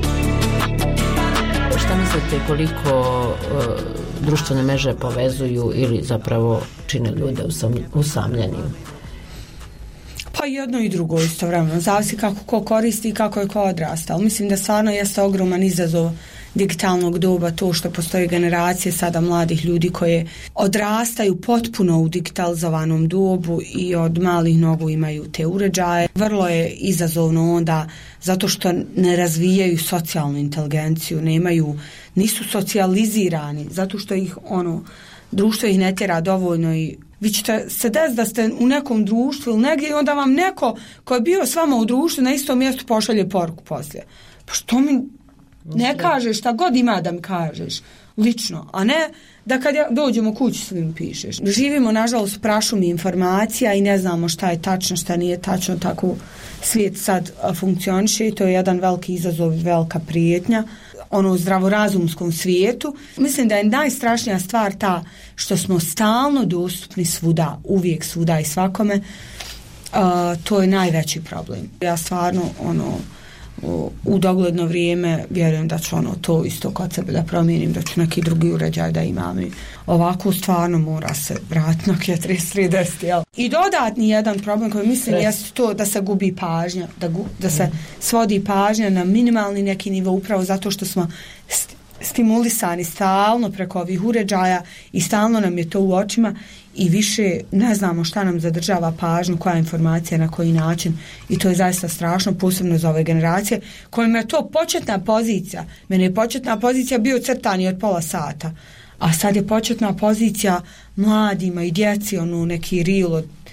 Šta mislite koliko uh, društvene mreže povezuju ili zapravo čine ljude usamljenim? Pa jedno i drugo istovremeno. Zavisi kako ko koristi i kako je ko odrasta. Ali mislim da stvarno jeste ogroman izazov digitalnog doba to što postoje generacije sada mladih ljudi koje odrastaju potpuno u digitalizovanom dobu i od malih nogu imaju te uređaje. Vrlo je izazovno onda zato što ne razvijaju socijalnu inteligenciju, nemaju, nisu socijalizirani, zato što ih ono, društvo ih ne tjera dovoljno i vi ćete se desiti da ste u nekom društvu ili negdje i onda vam neko ko je bio s vama u društvu na istom mjestu pošalje poruku poslije. Pa što mi ne kažeš, šta god ima da mi kažeš lično, a ne da kad ja dođemo kući svim pišeš. Živimo nažalost prašumi informacija i ne znamo šta je tačno, šta nije tačno, tako svijet sad funkcioniše i to je jedan veliki izazov, velika prijetnja ono zdravorazumskom svijetu. Mislim da je najstrašnija stvar ta što smo stalno dostupni svuda, uvijek svuda i svakome. Uh, to je najveći problem. Ja stvarno ono u, u dogledno vrijeme vjerujem da ću ono to isto kod sebe da promijenim, da ću neki drugi uređaj da imam i ovako stvarno mora se vratiti na trideset trideset, jel? I dodatni jedan problem koji mislim jest to da se gubi pažnja, da, gu, da se svodi pažnja na minimalni neki nivo upravo zato što smo st- stimulisani stalno preko ovih uređaja i stalno nam je to u očima i više ne znamo šta nam zadržava pažnju, koja informacija, na koji način i to je zaista strašno, posebno za ove generacije kojima je to početna pozicija. Mene je početna pozicija bio crtani od pola sata, a sad je početna pozicija mladima i djeci, ono neki reel od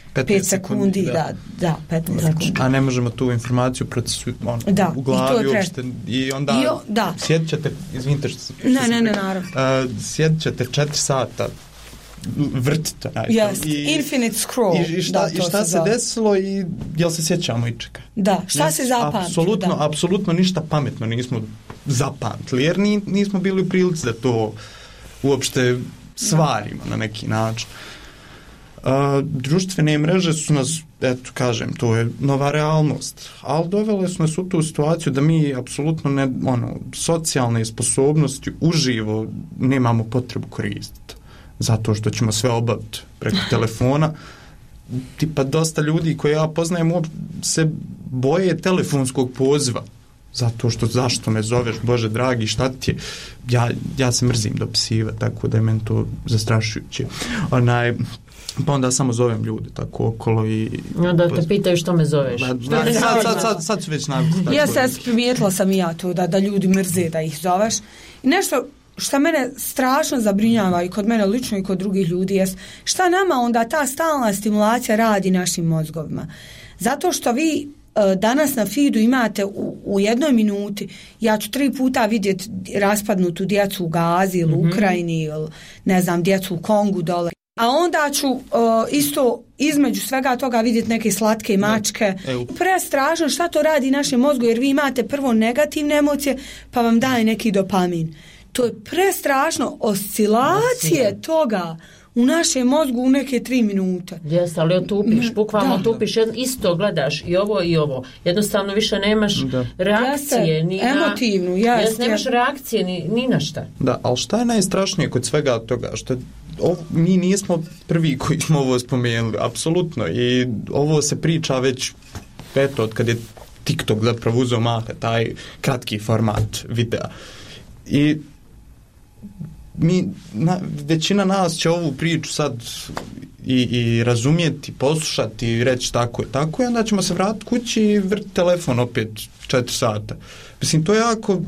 pet sekundi, da, da, da petnaest sekundi. A ne možemo tu informaciju procesuirati ono, da, u glavi i to uopšte. I onda I o, da. sjedit ćete, izvinite što, što ne, ne, ne, naravno. Uh, sjedit ćete četiri sata vrtite. Yes, i, infinite scroll. I, i šta, da, i šta se, se desilo i jel se sjećamo ičega? Da, šta yes, se zapamtilo? Apsolutno, da. apsolutno ništa pametno nismo zapamtili, jer ni, nismo bili u prilici da to uopšte svarimo da. na neki način. Uh, društvene mreže su nas, eto kažem, to je nova realnost, ali dovele su nas u tu situaciju da mi apsolutno ne, ono, socijalne sposobnosti uživo nemamo potrebu koristiti. Zato što ćemo sve obaviti preko telefona. Tipa dosta ljudi koje ja poznajem se boje telefonskog poziva. Zato što zašto me zoveš, Bože dragi, šta ti je? Ja, ja se mrzim dopisiva, tako da je meni to zastrašujuće. Onaj, pa onda samo zovem ljude tako okolo i... Onda te pitaju što me zoveš. Da, da, sad, sad, sad, sad su već navikli. Ja se primijetila sam i ja to, da, da ljudi mrze da ih zoveš. I nešto što mene strašno zabrinjava i kod mene lično i kod drugih ljudi jest šta nama onda ta stalna stimulacija radi našim mozgovima. Zato što vi danas na feedu imate u, u jednoj minuti, ja ću tri puta vidjeti raspadnutu djecu u Gazi ili mm-hmm. Ukrajini ili ne znam, djecu u Kongu dole. A onda ću uh, isto između svega toga vidjeti neke slatke mačke. Prestrašno šta to radi našem mozgu, jer vi imate prvo negativne emocije pa vam daje neki dopamin. To je prestrašno, oscilacije toga u našem mozgu u neke tri minute. Jes, ali otupiš, bukvalno da. Otupiš, isto gledaš i ovo i ovo. Jednostavno više nemaš da. reakcije. Jeste, ni na, emotivnu, jes, jes, nemaš reakcije ni, ni na šta. Da, ali šta je najstrašnije kod svega toga? Što ovo, mi nismo prvi koji smo ovo spomenuli, apsolutno. I ovo se priča već, eto, od kad je TikTok zapravo uzeo maha, taj kratki format videa. I mi, na, većina nas će ovu priču sad i, i razumjeti, poslušati i reći tako je, tako je, onda ćemo se vratiti kući i vrti telefon opet četiri sata. Mislim, to je jako,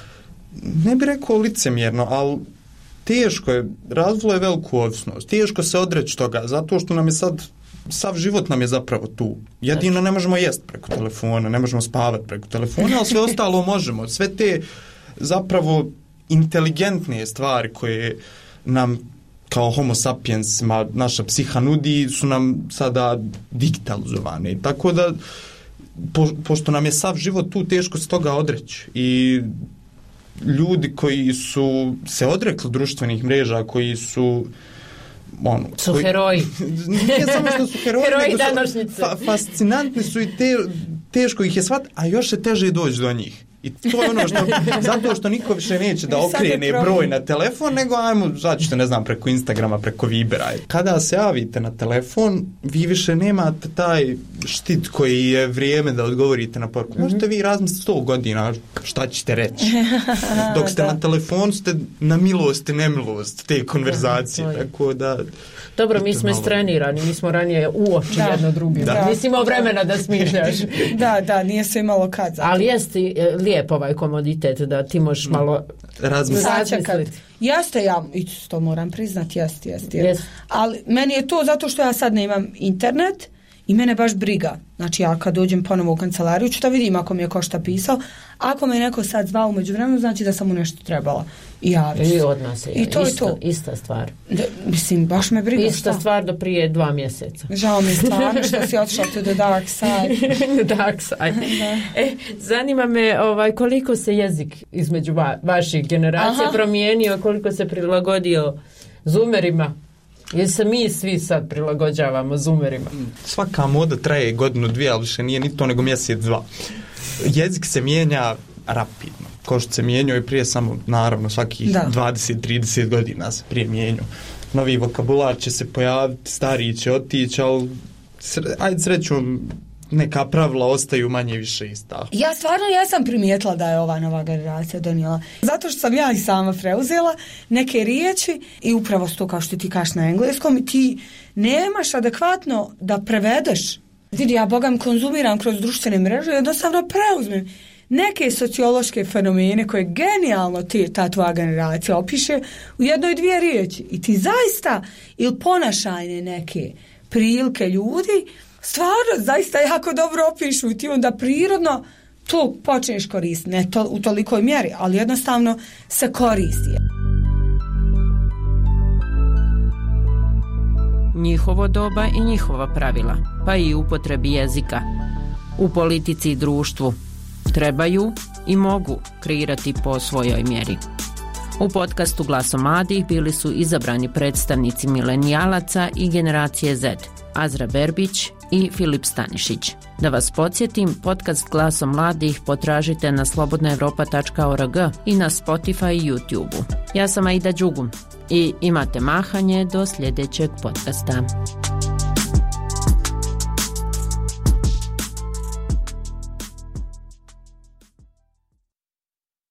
ne bih rekao licemjerno, ali teško je, razvilo je veliku ovisnost, teško se odreći toga, zato što nam je sad, sav život nam je zapravo tu. Jedino ne možemo jest preko telefona, ne možemo spavati preko telefona, ali sve ostalo možemo. Sve te zapravo inteligentnije stvari koje nam kao homo sapiensima naša psiha nudi su nam sada digitalizovane. Tako da po, pošto nam je sav život tu, teško se toga odreći. I ljudi koji su se odrekli društvenih mreža, koji su ono, su koji, heroji. Nije samo što su heroji, heroji nego su fa, fascinantni su i te, teško ih je shvatiti, a još se teže doći do njih. I to je ono što, zato što niko više neće da okrene broj na telefon, nego ajmo, začete, ne znam, preko Instagrama, preko Vibera. Kada se javite na telefon, vi više nemate taj štit koji je vrijeme da odgovorite na poruku. Mm-hmm. Možete vi razmisliti sto godina šta ćete reći. Dok ste na telefonu, ste na milost i nemilost te konverzacije. Da, tako da... Dobro, mi smo istrenirani, mi smo ranije u oči da. jedno drugim. Da. Nisi imao vremena da smišljaš. Da, da, nije se imalo kad. Zato. Ali jeste lijep ovaj komoditet da ti možeš malo razmisliti. Jeste, ja to moram priznati, jeste, jeste. Jest. Ali meni je to zato što ja sad nemam internet i mene baš briga. Znači ja kad dođem ponovo u kancelariju ću da vidim ako mi je ko šta pisao. Ako me neko sad zvao umeđu vremenu, znači da sam mu nešto trebala. I javiti. I od nas je. I to isto, je to. Ista stvar. Da, mislim, baš me briga. Ista šta? stvar do prije dva mjeseca. Žao mi je stvarno što si otišla to the dark side. The dark side. E, zanima me ovaj, koliko se jezik između va, vaših generacija Aha. promijenio, koliko se prilagodio zoomerima. Jer se mi svi sad prilagođavamo zoomerima. Svaka moda traje godinu, dvije, ali više nije ni to nego mjesec, dva. Jezik se mijenja rapidno. Ko što se mijenjao i prije samo, naravno, svakih da. dvadeset trideset godina se prije mijenjao. Novi vokabular će se pojaviti, stariji će otići, ali ajde srećom, neka pravila ostaju manje više ista. Ja stvarno jesam primijetila da je ova nova generacija donijela. Zato što sam ja i sama preuzela neke riječi i upravo to kao što ti kažeš na engleskom i ti nemaš adekvatno da prevedeš. Vidi, ja bogam konzumiram kroz društvene mreže i jednostavno preuzmem neke sociološke fenomene koje genijalno ti, ta tvoja generacija opiše u jednoj dvije riječi. I ti zaista ili ponašajne neke prilike ljudi, stvarno zaista jako dobro opišu i ti onda prirodno to počneš koristiti, ne to, u tolikoj mjeri, ali jednostavno se koristi. Njihovo doba i njihova pravila, pa i upotrebi jezika. U politici i društvu trebaju i mogu kreirati po svojoj mjeri. U podcastu Glasom mladih bili su izabrani predstavnici milenijalaca i generacije Z, Azra Berbić i Filip Stanišić. Da vas podsjetim, podcast Glasom mladih potražite na slobodna evropa tačka org i na Spotify i YouTube. Ja sam Aida Đugum i imate mahanje do sljedećeg podcasta.